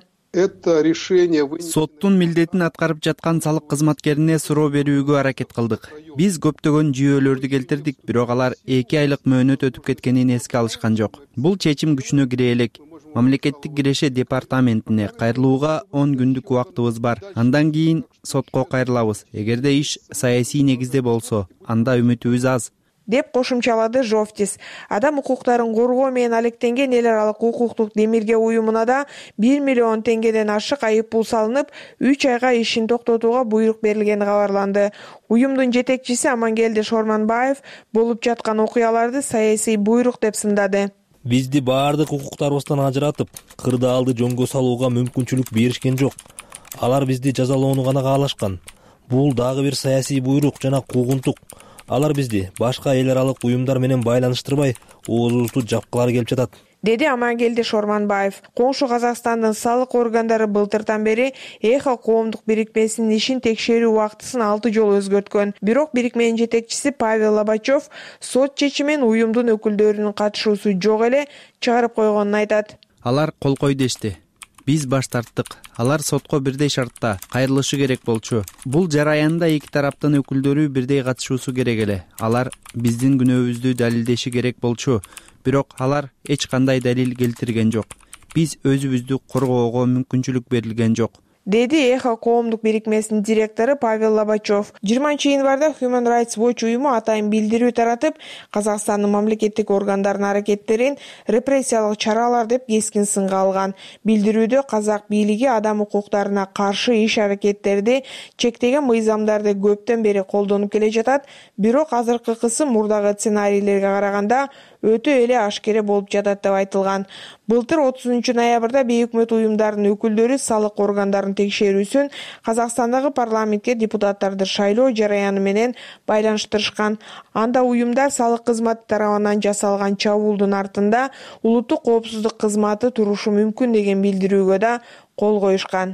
Соттун милдетин аткарып жаткан салык кызматкерине суроо берүүгө аракет кылдык. Биз көптөгөн жүйөлөрдү келтирдик, бирок алар 2 айлык мөөнөт өтүп кеткенин эске алышкан жок. Бул чечим күчүнө кире элек. Мамлекеттик киреше департаментине кайрылууга 10 күндүк убактыбыз бар. Андан кийин сотко кайрылабыз. Эгерде иш саясий негизде болсо, анда үмүтүбүз аз, деп кошумчалады Жовтис. Адам укуктарын коргоо менен алектенген эл аралык укуктук демилге уюмуна да 1 миллион теңгеден ашык айып пул салынып, 3 айга ишин токтотууга буйрук берилгени кабарланды. Уюмдун жетекчиси Амангелди Шорманбаев болуп жаткан окуяларды саясий буйрук деп сындады. Бизди баардык укуктарыбыздан ажыратып, кырдаалды жөнгө салууга мүмкүнчүлүк беришкен жок. Алар бизди жазалоону гана каалашкан. Бул дагы бир саясий буйрук жана куугунтук. Алар бизди башка эл аралык уюмдар менен байланыштырбай, оозубузду жапкылары келип жатат, деди Амангелди Шорманбаев. Коңшу Казакстандын салык органдары былтыртан бери Эхо коомдук бирикмесинин ишин текшерүү убактысын 6 жолу өзгөрткөн. Бирок бирикменин жетекчиси Павел Лобачев сот чечимин уюмдун өкүлдөрүнүн катышуусу жок эле чыгарып койгонун айтат. Алар кол кой дешти. Биз баш тарттык. Алар сотко бирдей шартта кайрылышы керек болчу. Бул жараянда эки тараптын өкүлдөрү бирдей катышуусу керек эле. Алар биздин күнөөбүздү далилдеши керек болчу. Бирок алар эч кандай далил келтирген жок. Биз өзүбүздү коргоого мүмкүнчүлүк берилген жок, деди Эхо коомдук бирикмесинин директору Павел Лобачев. 20 январда Human Rights Watch уюму атайын билдирүү таратып, Казакстандын мамлекеттик органдарынын аракеттерин репрессиялык чаралар деп кескин сынга алган. Билдирүүдө казак бийлиги адам укуктарына каршы иш аракеттерди чектеген мыйзамдарды көптөн бери колдонуп келе жатат, бирок азыркы кысым мурдагы сценарийлерге караганда өтө эле ашкере болуп жатат деп айтылган. Былтыр 30 ноябрда бейөкмөт уюмдардын өкүлдөрү салык органдарын текшерүүсүн Казакстандагы парламентке депутаттарды шайлоо жараяны менен байланыштырышкан. Анда уюмдар салык кызматы тарабынан жасалган чабуулдун артында улуттук коопсуздук кызматы турушу мүмкүн деген билдирүүгө да кол коюшкан.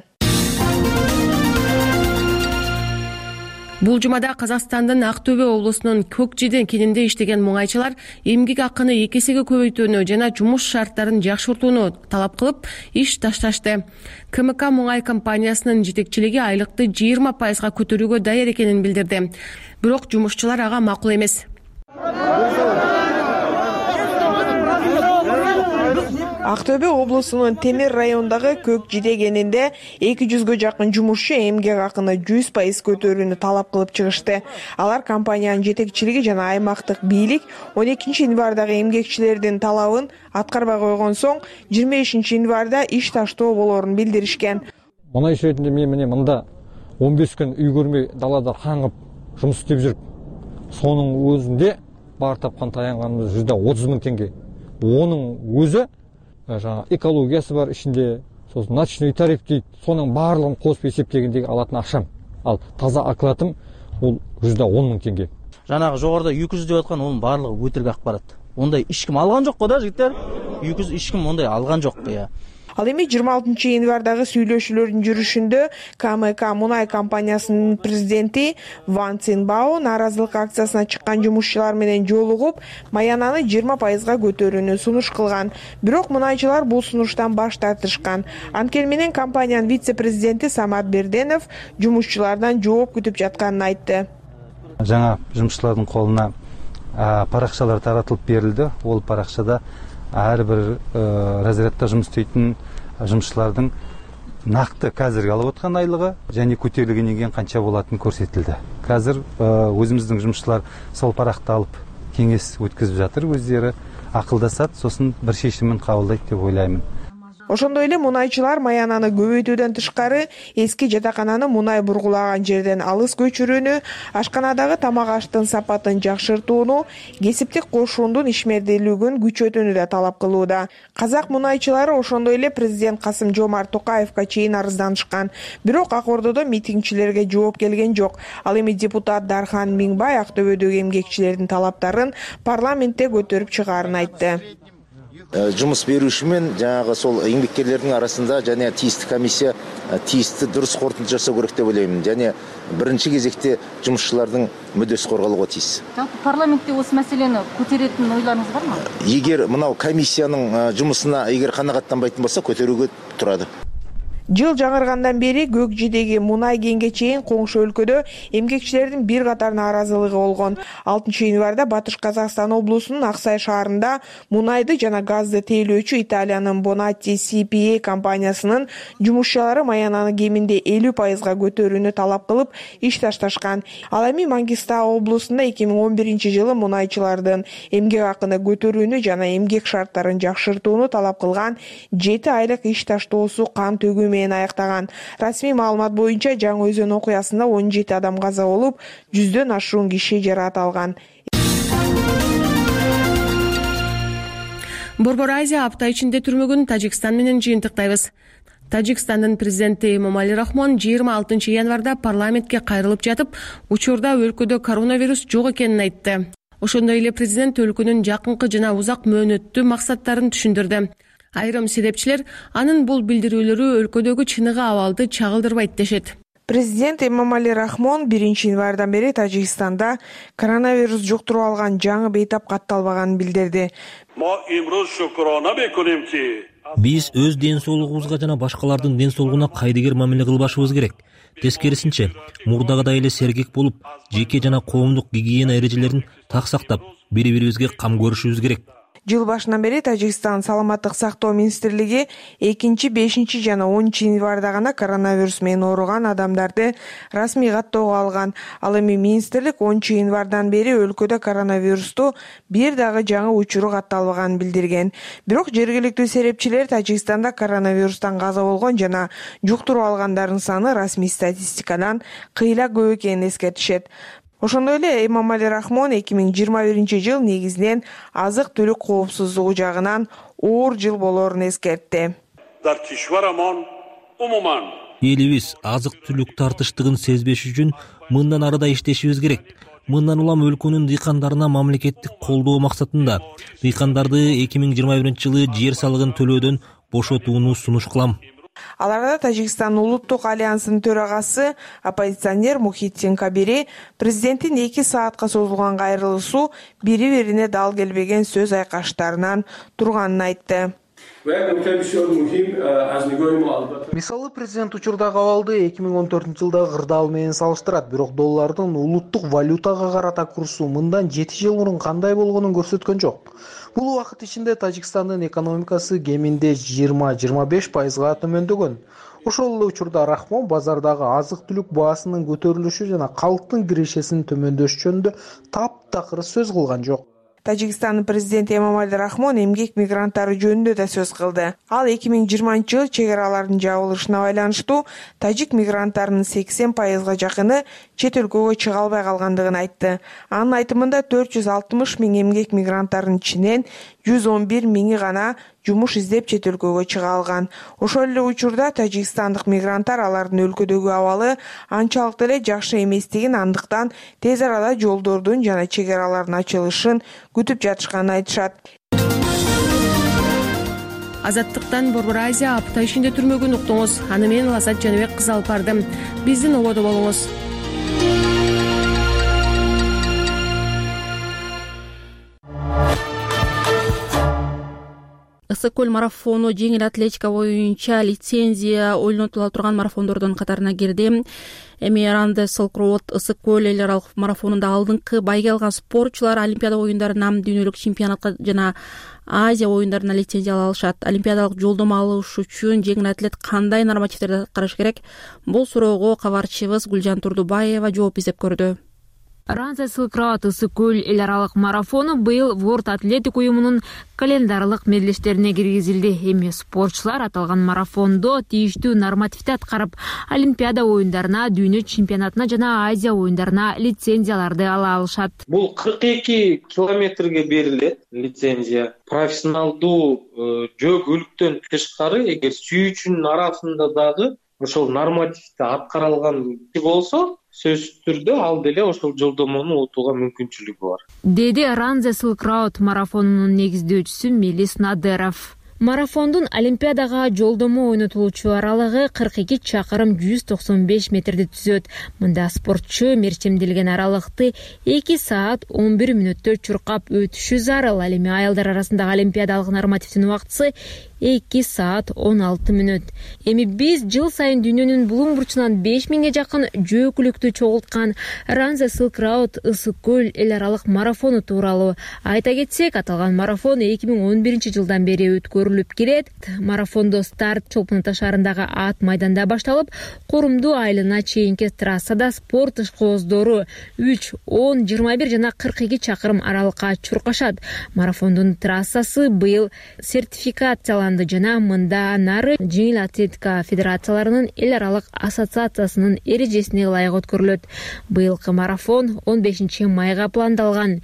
Бул жумада Казакстандын Актөбө облусунун Көкжиде кенинде иштеген муңайчылар эмгек акыны 2 эсеге көбөйтүүнү жана жумуш шарттарын жакшыртууну талап кылып иш ташташты. КМК Муңай компаниясынын жетекчилиги айлыкты 20% көтөрүүгө даяр экенин билдирди. Бирок жумушчулар ага макул эмес. Актөбө облусунун Темир районундагы Көкжиде кенинде 200гө жакын жумушчу эмгек акыны 100% көтөрүүнү талап кылып чыгышты. Алар компаниянын жетекчилиги жана аймактык бийлик 12 январдагы эмгекчилердин талабын аткарбай койгон соң 25 январда иш таштоо болоорун билдиришкен. Мына иш ретинде мен мына мында 15 күн үй көрмөй далада каңып жумуш иштеп жүрүп, сонун өзүндө бар тапкан таянганыбыз 130 000 теңге. Онун өзү жаңа экологиясы бар ичинде, сосын ночной тариф дейт, сонун баарлыгын косуп эсептегенде алатын акчам. Ал таза окладым ол 110 000 теңге. Жанагы жогоруда 200 деп аткан онун баарлыгы өтірік акпарат. Ондай эч ким алган жок го да жигиттер. 200 эч ким ондай алган жок. Ал эми 26 январдагы сүйлөшүүлөрдүн жүрүшүндө КМК Мунай компаниясынын президенти Ван Цинбао нааразылык акциясына чыккан жумушчулар менен жолугуп, маянаны 20% көтөрүүнү сунуш кылган. Бирок мунайчылар бул сунуштан баш тартышкан. Анткени менен компаниянын вице-президенти Самат Берденов жумушчулардан жооп күтүп жатканын айтты. Жаңа жумушчулардын колуна паракчалар таратылып берилди. Ол паракчада ар бир разрядда жұмыс істейтін жұмысшылардың нақты қазір алып отқан айлығы және көтерілгеннен кейін қанша болатыны көрсетілді. Қазір өзіміздің жұмысшылар сол парақты алып кеңес өткізіп жатыр, өздері ақылдасады, сосын бір шешімін қабылдайды деп ойлаймын. Ошондой эле мунайчылар маянаны көбөйтүүдөн тышкары эски жатакананы мунай бургулаган жерден алыс көчүрүүнү, ашканадагы тамак аштын сапатын жакшыртууну, кесиптик кошуундун ишмердүүлүгүн күчөтүүнү да талап кылууда. Казак мунайчылары ошондой эле президент Касым-Жомарт Токаевга чейин арызданышкан. Бирок Ак Ордодо митингчилерге жооп келген жок. Ал эми депутат Дархан Миңбай Актөбөдөгү эмгекчилердин талаптарын парламентте көтөрүп чыгаарын айтты. Жұмыс беруші мен жаңағы сол еңбеккерлердің арасында және тиісті комиссия тиісті дұрыс қорытынды жасау керек деп ойлаймын. Және бірінші кезекте жұмысшылардың мүддесі қорғалуға тиіс. Жалпы парламентте осы мәселені көтеретін ойларыңыз бар ма? Егер мынау комиссияның жұмысына егер қанағаттанбайтын болса, көтеруге тұрады. Жыл жаңыргандан бери Көкжидеги мунай кенге чейин коңшу өлкөдө эмгекчилердин бир катар нааразылыгы болгон. 6-январда Батыш Казакстан облусунун Аксай шаарында мунайды жана газды тейлөөчү Италиянын Bonatti CPA компаниясынын жумушчулары маянаны кеминде 50%га көтөрүүнү талап кылып иш ташташкан. Ал эми Мангистау облусунда 2011-жылы мунайчылардын эмгек акыны көтөрүүнү жана эмгек шарттарын жакшыртууну талап кылган 7 айлык иш таштоосу кан төгүү менен аяктаган. Расмий маалымат боюнча Жаңы Өзөн окуясында 17 адам каза болуп, 100дөн ашуун киши жаракат алган. Борбор Азия апта ичинде түрмөгүн Тажикстан менен жыйынтыктайбыз. Тажикстандын президенти Эмомали Рахмон 26 январда парламентке кайрылып жатып, учурда өлкөдө коронавирус жок экенин айтты. Ошондой эле президент өлкөнүн жакынкы жана узак мөөнөттүү максаттарын түшүндүрдү. Айрым себепчилер анын бул билдирүүлөрү өлкөдөгү чыныгы абалды чагылдырбайт дешет. Президент Эмомали Рахмон 1-январдан бери Тажикстанда коронавирус жуктуруп алган жаңы бейтап катталбаганын билдирди. Биз өз ден соолугубузга жана башкалардын ден соолугуна кайдыгер мамиле кылбашыбыз керек. Тескерисинче, мурдагыдай эле сергек болуп, жеке жана коомдук гигиена эрежелерин так сактап, бири-бирибизге кам көрүшүбүз керек. Жыл башынан бери Тажикстан саламаттык сактоо министрлиги 2, 5 жана 10 январда гана коронавирус менен ооруган адамдарды расмий каттоого алган. Ал эми министрлик 10 январдан бери өлкөдө коронавирусту бир дагы жаңы учуру катталбаганын билдирген. Бирок жергиликтүү серепчилер Тажикстанда коронавирустан каза болгон жана жуктуруп алгандардын саны расмий статистикадан кыйла көп экенин эскертишет. Ошондой эле Эмомали Рахмон 2021-жыл негизинен азык-түлүк коопсуздугу жагынан оор жыл болоорун эскертти. Элибиз азык-түлүк тартыштыгын сезбеш үчүн мындан арыда иштешибиз керек. Мындан улам өлкөнүн дыйкандарына мамлекеттик колдоо максатында дыйкандарды 2021-жылы жер салыгын төлөөдөн бошотууну сунуш кылам. Аларда Тажикстан улуттук альянсынын төрагасы оппозиционер Мухитдин Кабири президенттин 2 саатка созулган кайрылышуу бири-бирине дал келбеген сөз айкаштарынан турганын айтты. Мисалы, президент учурдагы абалды 2014-жылдагы кырдаал менен салыштырат, бирок доллардын улуттук валютага карата курсу мындан 7 жыл мурун кандай болгонун көрсөткөн жок. Бул убакыт ичинде Тажикстандын экономикасы кеминде 20-25%га төмөндөгөн. Ошол эле учурда Рахмон базардагы азык-түлүк баасынын көтөрүлүшү жана калктын кирешесинин төмөндөшү жөнүндө таптакыр сөз кылган жок. Тажикстандын президенти Эмомали Рахмон эмгек мигранттары жөнүндө да сөз кылды. Ал 2020-жылы чек аралардын жабылышына байланыштуу тажик мигранттарынын 80%га жакыны чет өлкөгө чыга албай калгандыгын айтты. Анын айтымында 460 миң эмгек мигранттарынын ичинен 111 миңи гана жумуш издеп чет өлкөгө чыга алган. Ошол эле учурда тажикстандык мигранттар алардын өлкөдөгү абалы анчалык эле жакшы эместигин, андыктан тез арада жолдордун жана чек аралардын ачылышын күтүп жатышканын айтышат. Азаттыктан Борбор Азия апта ичинде түрмөгүн уктуңуз. Аны менен Азат Жаныбек кызы алып бардым. Биздин ободо болуңуз. Ысык көл марафону жеңил атлетика боюнча лицензия ойлонтула турган марафондордун катарына кирди. Эми Аранды Silk Road ысык көл эл аралык марафонунда алдыңкы байге алган спортчулар Олимпиада оюндарына, дүйнөлүк чемпионатка жана Азия оюндарына лицензия ала алышат. Олимпиадалык жолдомо алыш үчүн жеңил атлет кандай нормативдерди аткарыш керек? Бул суроого кабарчыбыз Гүлжан Турдубаева жооп издеп көрдү. Ранза Silk Road ысык көл эл аралык марафону быйыл World Athletic уюмунун календарлык мелдештерине киргизилди. Эми спортчулар аталган марафондо тийиштүү нормативди аткарып, Олимпиада оюндарына, дүйнө чемпионатына жана Азия оюндарына лицензияларды ала алышат. Бул 42 километрге берилет лицензия. Профессионалдуу жөө-көлүктөн тышкары эгер сүйүүчүнүн арасында дагы ошол нормативди аткарылган болсо, сөзсүз түрдө ал деле ошол жолдомону утууга мүмкүнчүлүгү бар, деди Ранза Silk Road марафонунун негиздөөчүсү Мелис Надыров. Марафондун Олимпиадага жолдомо ойнотулуучу аралыгы 42 чакырым 195 метрди түзөт. Мында спортчу мерчемделген аралыкты 2 саат 11 мүнөттө чуркап өтүшү зарыл. Ал эми аялдар арасындагы олимпиадалык нормативдин убактысы 2 саат 16 мүнөт. Эми биз жыл сайын дүйнөнүн булуң бурчунан 5000ге жакын жөө-көлүктү чогулткан Ранза Silk Road ысык көл эл аралык марафону тууралуу айта кетсек, аталган марафон 2011-жылдан бери өткөрүлүп келет. Марафондо старт Чолпон-Ата шаарындагы ат майданда башталып, Корумду айылына чейинки трассада спорт ишкооздору 3, 10, 21 жана 42 чакырым аралыкка чуркашат. Марафондун трассасы быйыл сертификацияланды жана мында нары жеңил атлетика федерацияларынын эл аралык ассоциациясынын эрежесине ылайык өткөрүлөт. Быйылкы марафон 15 майга пландалган.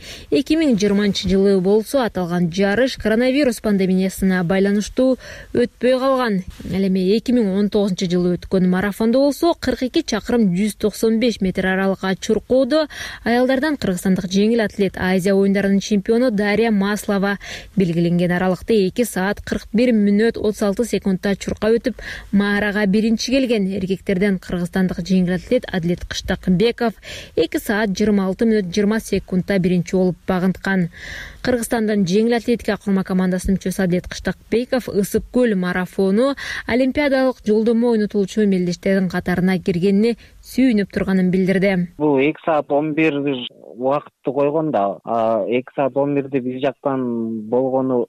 2020-жылы болсо аталган жарыш коронавирус пандемиясына байланыштуу өтпөй калган. Ал эми 2019-жылы өткөн марафондо болсо 42 чакырым 195 метр аралыкка чуркоодо аялдардан кыргызстандык жеңил атлет Азия оюндарынын чемпиону Дарья Маслова белгиленген аралыкты 2 саат 41 мүнөт 36 секундта чуркап өтүп, маарага биринчи келген. Эркектерден кыргызстандык жеңил атлет Адлет Кыштакбеков 2 саат 26 мүнөт 20 секундта биринчи болуп багынткан. Кыргызстандын жеңил атлетика курма командасынын мүчөсү Адлет Кыштакбеков ысык көл марафону олимпиадалык жолдомо ойнотулуучу мелдештердин катарына киргенине сүйүнүп турганын билдирди. Бул 2 саат 11 убакытты койгон да, 2 саат 11де биз жактан болгону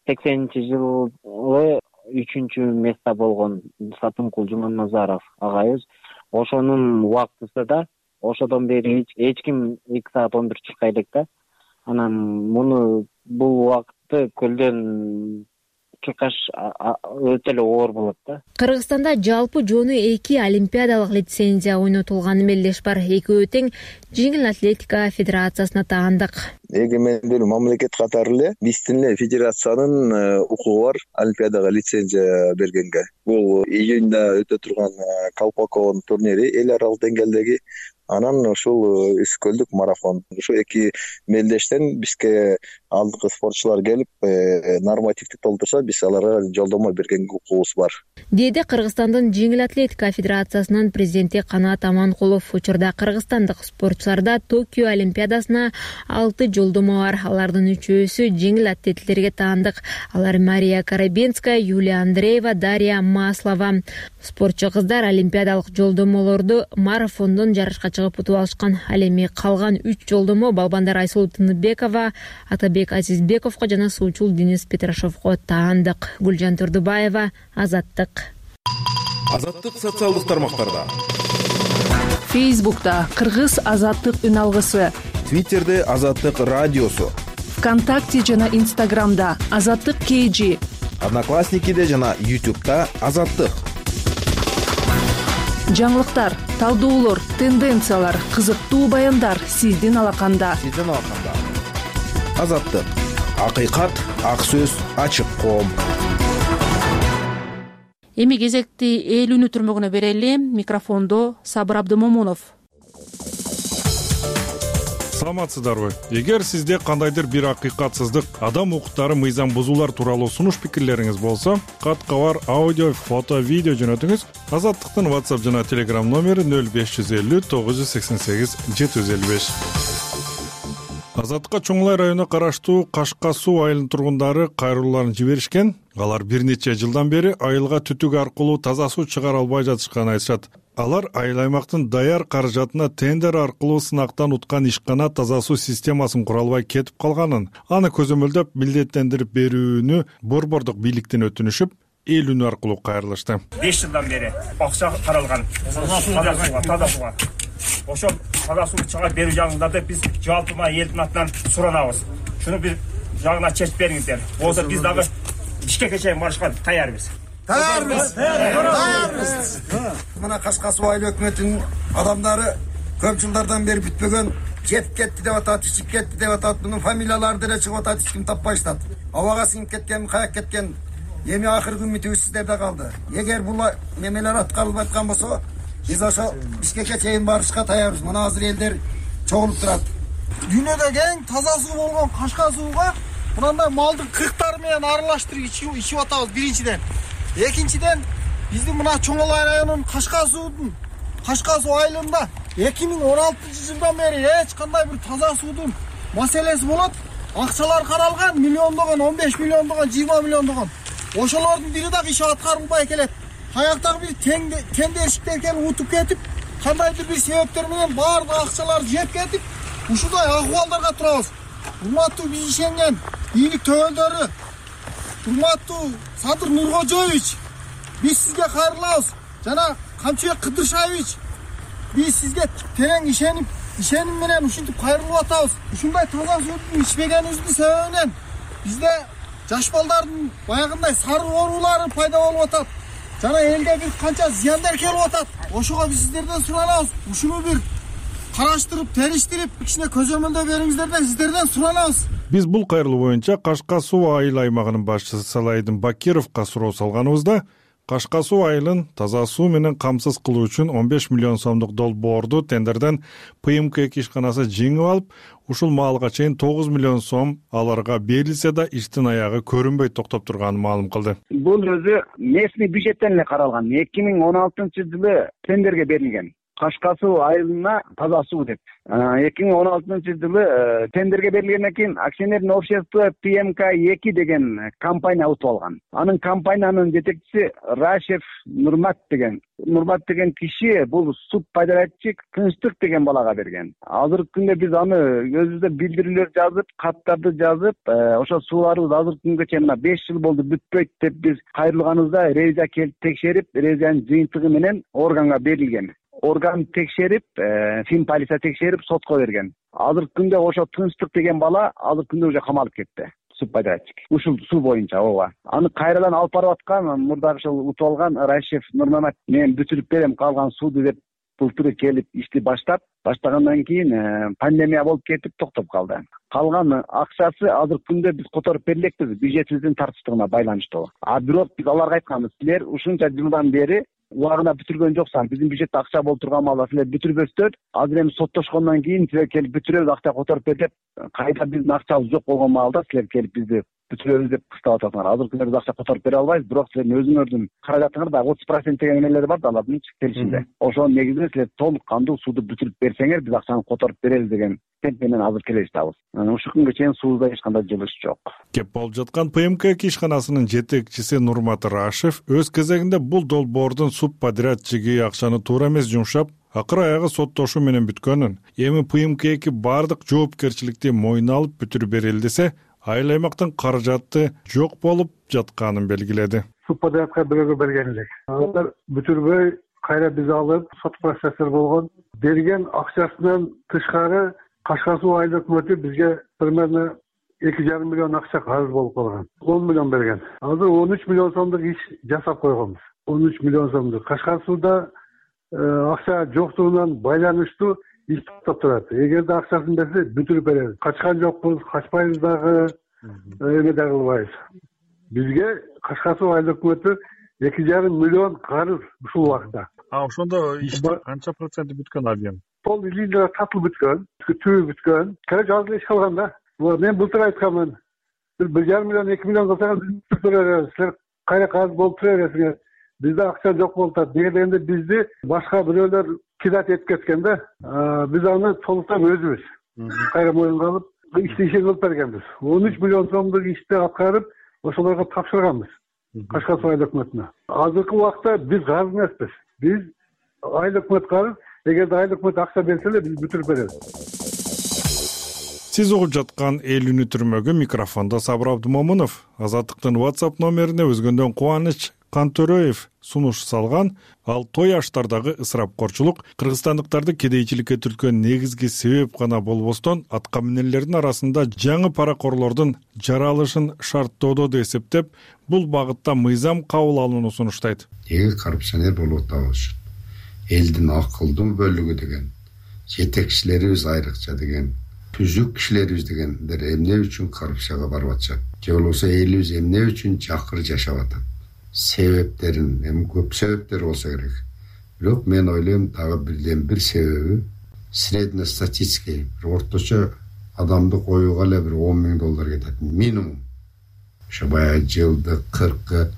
80-жылы 3-место болгон Сатымкул Жуманазаров агайыбыз. Ошонун убактысы да, ошодон бери эч ким 2 саат 11 чуркай элек да. Анан муну бул убакытты көлдөн чуркаш өтө эле оор болот да. Кыргызстанда жалпы жону 2 олимпиадалык лицензия ойнотулган мелдеш бар. Экөө тең жеңил атлетика федерациясына таандык. Эгемендүү мамлекет катары эле биздин эле федерациянын укугу бар олимпиадага лицензия бергенге. Бул июнда өтө турган Колпаков турнири эл аралык деңгээлдеги. Анан ушул ысык-көлдүк марафон. Ушу 2 мелдештен бизге алдыңкы спортчулар келип, нормативди толтурса, биз аларга жолдомо берген укугубуз бар, деди Кыргызстандын жеңил атлетика федерациясынын президенти Канат Аманкулов. Учурда кыргызстандык спортчуларда Токио олимпиадасына 6 жолдомо бар. Алардын 3-өсү жеңил атлеттерге таандык. Алар Мария Карабенская, Юлия Андреева, Дарья Маслова. Спортчу кыздар олимпиадалык жолдомолорду марафондон жарышка чыгып утуп алышкан. Ал эми калган 3 жолдомо балбандар Айсулу Тыныбекова, Атабек Азизбековго жана суучул Денис Петрашовго таандык. Гүлжан Турдубаева, Азаттык. Азаттык социалдык тармактарда. Фейсбукта Кыргыз Азаттык үн алгысы. Твиттерде Азаттык радиосу. ВКонтакте жана Инстаграмда Азаттык KG. Одноклассникиде жана YouTube'да Азаттык. Жаңылыктар, талдоолор, тенденциялар, кызыктуу баяндар сиздин алаканда. Азаттык. Акыйкат, ак сөз, ачык коом. Эми кезекти эл үнү түрмөгүнө берели. Микрофондо Сабыр Абдымомунов. Саламатсыздарбы? Эгер сизде кандайдыр бир акыйкатсыздык, адам укуктары мыйзам бузуулар тууралуу сунуш пикирлериңиз болсо, кат-кабар, аудио, фото, видео жөнөтүңүз. Азаттыктын WhatsApp жана Telegram номери 0550 988 755. Азаттыкка Чоңлай районуна караштуу Кашка суу айылынын тургундары кайрылууларын жиберишкен. Алар бир нече жылдан бери айылга түтүк аркылуу таза суу чыгара албай жатышканын айтышат. Алар айыл аймактын даяр каражатына тендер аркылуу сынактан уткан ишкана таза суу системасын кура албай кетип калганын, аны көзөмөлдөп милдеттендирип берүүнү борбордук бийликтен өтүнүшүп, эл үнү аркылуу кайрылышты. 5 жылдан бери акча каралган таза сууга. ошол таза суу чыгарып берүү жагында деп биз жалпыма элдин атынан суранабыз. Шуну бир жагына чечип бериңиздер. Болсо биз дагы Бишкекке чейин барышка даярбыз. Даярбыз. Мына Кашка Суу айыл өкмөтүнүн адамдары көп жылдардан бери бүтпөгөн, жеп кетти деп атат, ичип кетти деп атат. Мунун фамилиялары деле чыгып атат, эч ким таппай атат. Абага сиңип кеткен, каяк кеткен. Эми акыркы үмүтүбүз сиздерде калды. Эгер бул немелер аткарылбай аткан болсо, биз ошо Бишкекке чейин барышка таярбыз. Мына азыр элдер чогулуп турат. Дүйнөдө эң таза суу болгон Кашка сууга мындай малдын кырктары менен аралаштырып ичип атабыз биринчиден. Экинчиден биздин мына Чоң Алай районунун Кашка суу айылында 2016-жылдан бери эч кандай бир таза суудун маселеси болот. Акчалар каралган, миллиондогон, 15 миллиондогон, 20 миллиондогон. Ошолордун бири дагы иш аткарылбай келет. Каяктагы бир тендершиктер келип утуп кетип, кандайдыр бир себептер менен баардык акчалар жеп кетип, ушундай акыбалдарга турабыз. Урматтуу биз ишенген бийлик төбөлдөрү, урматтуу Садыр Нуркожоевич, биз сизге кайрылабыз. Жана Камчыбек Кыдыршаевич, биз сизге терең ишеним менен ушинтип кайрылып атабыз. Ушундай таза сууну ичпегенибиздин себебинен бизде жаш балдардын баягындай сары оорулары пайда болуп атат. Жана элге бир канча зыяндар келип атат. Ошого биз сиздерден суранабыз. Ушуну бир караштырып, териштирип, кичине көзөмөлдөө бериңиздер деп сиздерден суранабыз. Биз бул кайрылуу боюнча Кашка Суу айыл аймагынын башчысы Салайдын Бакировго суроо салганыбызда Кашка Суу айылын таза суу менен камсыз кылуу үчүн 15 миллион сомдук долбоорду тендерден ПМК ишканасы жеңип алып, ушул маалга чейин 9 миллион сом аларга берилсе да иштин аягы көрүнбөй токтоп турганын маалым кылды. Бул өзү местный бюджеттен эле каралган. 2016-жылы тендерге берилген. Кашка Суу айылына таза суу деп. 2016-жылы тендерге берилгенден кийин акционерный общество ПМК-2 деген компания утуп алган. Анын компаниянын жетекчиси Рашев Нурмат деген киши бул субподрядчик Тынчтык деген балага берген. Азыркы күндө биз аны өзүбүздө билдирүүлөр жазып, каттарды жазып, ошо сууларыбыз азыркы күнгө чейин 5 жыл болду бүтпөйт деп биз кайрылганыбызда ревизия келип текшерип, ревизиянын жыйынтыгы менен органга берилген. Орган текшерип, фин полиция текшерип, сотко берген. Азыркы күндө ошо Тынчтык деген бала азыркы күндө уже камалып кетти. Субподрядчик. Ушул суу боюнча ооба. Аны кайрадан алып барып аткан, мурдагы ошол утуп алган Рашев Нурмамат мен бүтүрүп берем калган сууду деп былтыр келип ишти баштагандан кийин пандемия болуп кетип токтоп калды. Калган акчасы азыркы күндө биз которуп берилекпиз бюджетибиздин тартыштыгына байланыштуу. Бирок биз аларга айтканбыз, силер ушунча жылдан бери убагында бүтүргөн жоксуңар. Биздин бюджетте акча болуп турган маалда силер бүтүрбөстөр. Азыр эми соттошкондон кийин силер келип бүтүрөбүз, акча которуп бер деп, кайда биздин акчабыз жок болгон маалда силер келип бизди бүтүрөбүз деп кыстап атасыңар. Азыркы күндө биз акча которуп бере албайбыз, бирок силердин өзүңөрдүн каражатыңар дагы 30% деген эмелери бар да алардын келишимде. Ошонун негизинде силер толук кандуу сууду бүтүрүп берсеңер, биз акчаны которуп беребиз деген темп менен азыр келе жатабыз. Ушул күнгө чейин суубузда эч кандай жылыш жок. Кеп болуп жаткан ПМК ишканасынын жетекчиси Нурмат Рашев өз кезегинде бул долбоордун субподрядчиги акчаны туура эмес жумшап, акыры аягы соттошуу менен бүткөнүн, эми ПМК бардык жоопкерчиликти мойнуна алып бүтүрүп берели десе, айыл аймактын каражаты жок болуп жатканын белгиледи. Субподрядка бирөөгө берген элек. Алар бүтүрбөй кайра биз алып, сот процесстер болгон. Берген акчасынан тышкары Кашка Суу айыл өкмөтү бизге примерно 2,5 миллион акча карыз болуп калган. 10 миллион берген. Азыр 13 миллион сомдук иш жасап койгонбуз. 13 миллион сомдук. Кашка Сууда акча жоктугунан байланыштуу иш токтоп турат. Эгерде акчасын берсе, бүтүрүп беребиз. Качкан жокпуз, качпайбыз дагы, эме да кылбайбыз. Бизге Кашка Суу айыл өкмөтү 2,5 миллион карыз ушул убакытта. Ошондо иштин канча проценти бүткөн объем? Пол линия татыл бүткөн, түбү бүткөн. Кара жазылып иш калган да. Мен былтыр айтканмын. 1,5 миллион, 2 миллион кылсаңыз силер кайра карыз болуп тура бересиңер. Бизде акча жок болуп атат. Неге дегенде бизди башка бирөөлөр кидат этип кеткен да. Биз аны толуктап өзүбүз кайра мойнуга алып ишти кылып бергенбиз. 13 миллион сомдук ишти аткарып, ошолорго тапшырганбыз. Кашка Суу айыл өкмөтүнө. Азыркы убакта биз карыз эмеспиз. Биз айыл өкмөт карыз. Эгерде айыл өкмөт акча берсе эле биз бүтүрүп беребиз. Сиз угуп жаткан эл үнү түрмөгү микрофондо Сабыр Абдымомунов. Азаттыктын WhatsApp номерине өзгөндөн кубаныч Кантөрөев сунуш салган. Ал той аштардагы ысырапкорчулук кыргызстандыктарды кедейчиликке түрткөн негизги себеп гана болбостон, атка минерлердин арасында жаңы паракорлордун жаралышын шарттоодо деп эсептеп, бул багытта мыйзам кабыл алууну сунуштайт. Эги коррупционер болуп атабыз. Элдин акылдуу бөлүгү деген, жетекчилерибиз айрыкча деген, түзүк кишилерибиз дегендер эмне үчүн коррупцияга барып атышат? Же болбосо элибиз эмне үчүн жакыр жашап атат? Себептерин, көп себептер болсо керек. Бирок мен ойлойм, дагы бирден бир себеби среднестатистический, орточо адамды коюуга эле бир $10,000 кетет минимум. Ошо баягы жылдык 40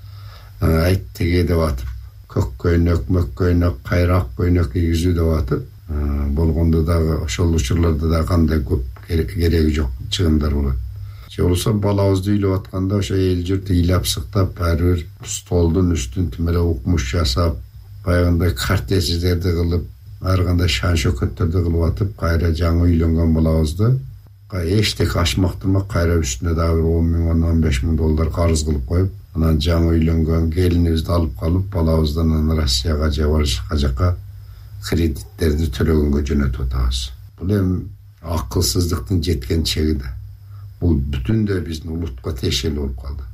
айттеге деп атып, көк көйнөк, мөк көйнөк, кайрак көйнөк кийгизүү деп атып, болгондо дагы ошол учурларда да кандай көп кереги жок чыгымдар болот. Же болбосо балабызды үйлөп атканда ошо эл журт ыйлап сыктап, ар бир столдун үстүн тим эле укмуш жасап, баягындай картесиздерди кылып, ар кандай шан шөкөттөрдү кылып атып, кайра жаңы үйлөнгөн балабызды эчтеке ашмактырмак кайра үстүнө дагы $10,000–15,000 карыз кылып коюп, анан жаңы үйлөнгөн келинибизди алып калып, балабыздан анан Россияга же башка жака кредиттерди төлөгөнгө жөнөтүп атабыз. Бул эми акылсыздыктын жеткен чеги да. Бул бүтүндөй биздин улутка тиешелүү болуп калды.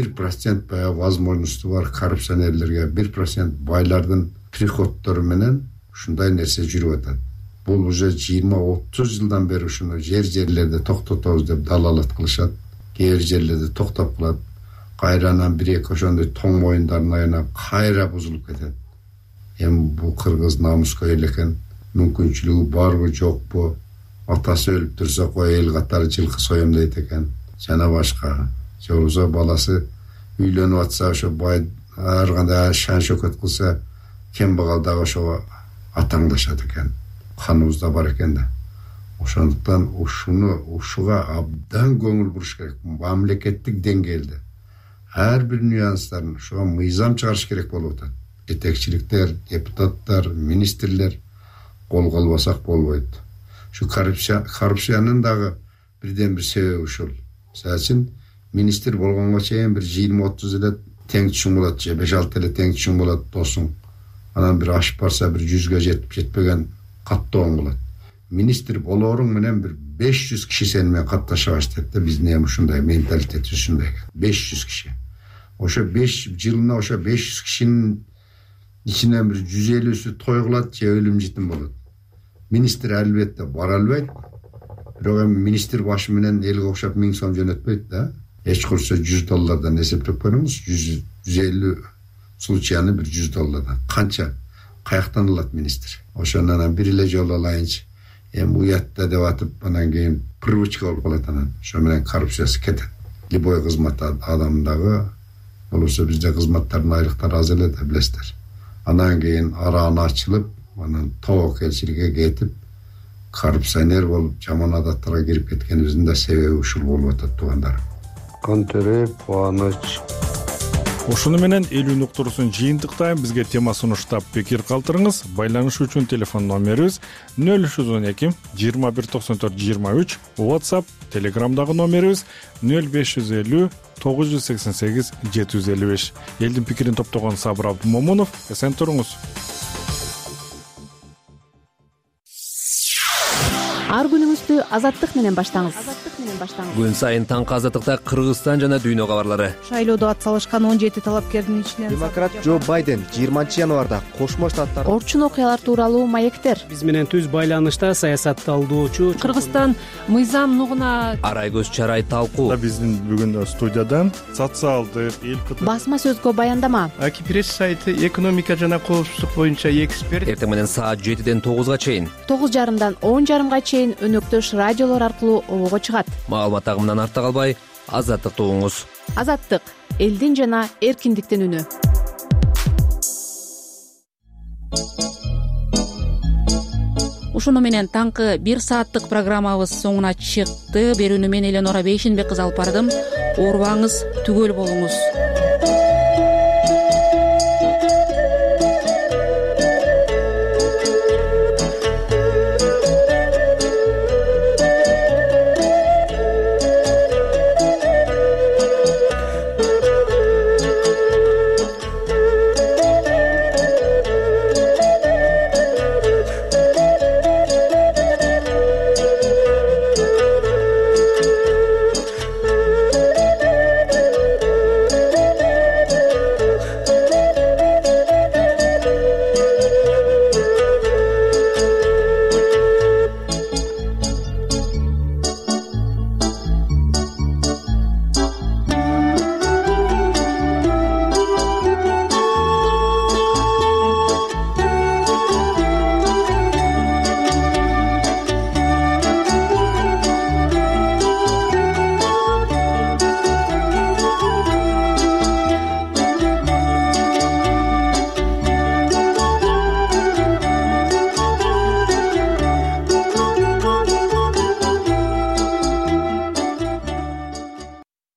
1% баягы возможности бар коррупционерлерге, 1% байлардын приходдору менен ушундай нерсе жүрүп атат. Бул уже 20-30 жылдан бери ушуну жерлерде токтотобуз деп далалат кылышат. Кээ бир жерлерде токтоп калат. Кайранан бир-эки ошондой тоң моюндарына айнап кайра бузулуп кетет. Эми бул кыргыз намыскөй эл экен. Мүмкүнчүлүгү барбы, жокпу? Атасы өлүп турса, кой эл катары жылкы соем дейт экен. Жана башка. Же болбосо баласы үйлөнүп атса, ошо бай ар кандай шан шөкөт кылса, кембагал дагы ошого атаңдашат экен. Каныбызда бар экен да. Ошондуктан ушуга абдан көңүл буруш керек. Мамлекеттик деңгээлде ар бир нюанстарын ушуга мыйзам чыгарыш керек болуп атат. Жетекчиликтер, депутаттар, министрлер колго албасак болбойт. Şu korrupsiyanın dagı birden bir sebebi uşul. Misal için minister bolgonga çeyin bir 20-30 ile teң түшүң болот, же 5-6 эле тең түшүң болот досуң. Анан бир ашып барса бир 100га жетпеген каттоон болот. Министр болоруң менен бир 500 киши сени менен катташа баштайт да, биздин эми ушундай менталитет ушундай. 500 киши. Ошо 5 жылына ошо 500 кишинин ичинен бир 150-сү той кылат же өлүм житим болот. Министр албетте бара албайт. Бирок эми министр башы менен элге окшоп 1000 сом жөнөтпөйт да. Эч курса $100 эсептеп көрүңүз. 150 случаяны бир $100. Канча каяктан алат министр? Ошондон бир эле жолу алайынчы. Эми уятта деп атып, анан кийин привычка болуп калат анан. Ошо менен коррупциясы кетет. Любой кызмат адамдагы болсо бизде кызматтардын айлыктары аз эле да билесиздер. Анан кийин арааны ачылып, анан тобокелчиликке кетип, коррупционер болуп, жаман адаттарга кирип кеткенибиздин да себеби ушул болуп атат, туугандар. Кантөрөев Кубаныч. Ушуну менен элүү нуктурусун жыйынтыктайм. Бизге тема сунуштап пикир калтырыңыз. Байланыш үчүн телефон номерибиз 0312 2194 23, WhatsApp, Telegramдагы номерибиз 0550 988 755. Элдин пикирин топтогон Сабыр Абдумомунов. Эсен туруңуз. Ар күнүңүздү азаттык менен баштаңыз. Күн сайын таңкы азаттыкта Кыргызстан жана дүйнө кабарлары. Шайлоодо атсалышкан 17 талапкердин ичинен демократ Джо Байден 20-январда Кошмо Штаттар орчун окуялар тууралуу маектер. Биз менен түз байланышта саясатталдоочу Кыргызстан мыйзам нугуна Арайгөз Чарай талкуу. Биздин бүгүн студияда социалдык эл басма сөзгө баяндама. Аки пресс сайты экономика жана коопсуздук боюнча эксперт. Эртең менен саат 7-ден 9-га чейин, 9:30-дан 10:30-га чейин өнөктөш радиолор аркылуу обого чыгат. Маалымат агымынан артта калбай, азаттыкты угуңуз. Азаттык — элдин жана эркиндиктин үнү. Ушуну менен таңкы 1 сааттык программабыз соңуна чыкты. Берүүнү мен Эленора Бейшенбек кызы алып бардым. Оорубаңыз, түгөл болуңуз.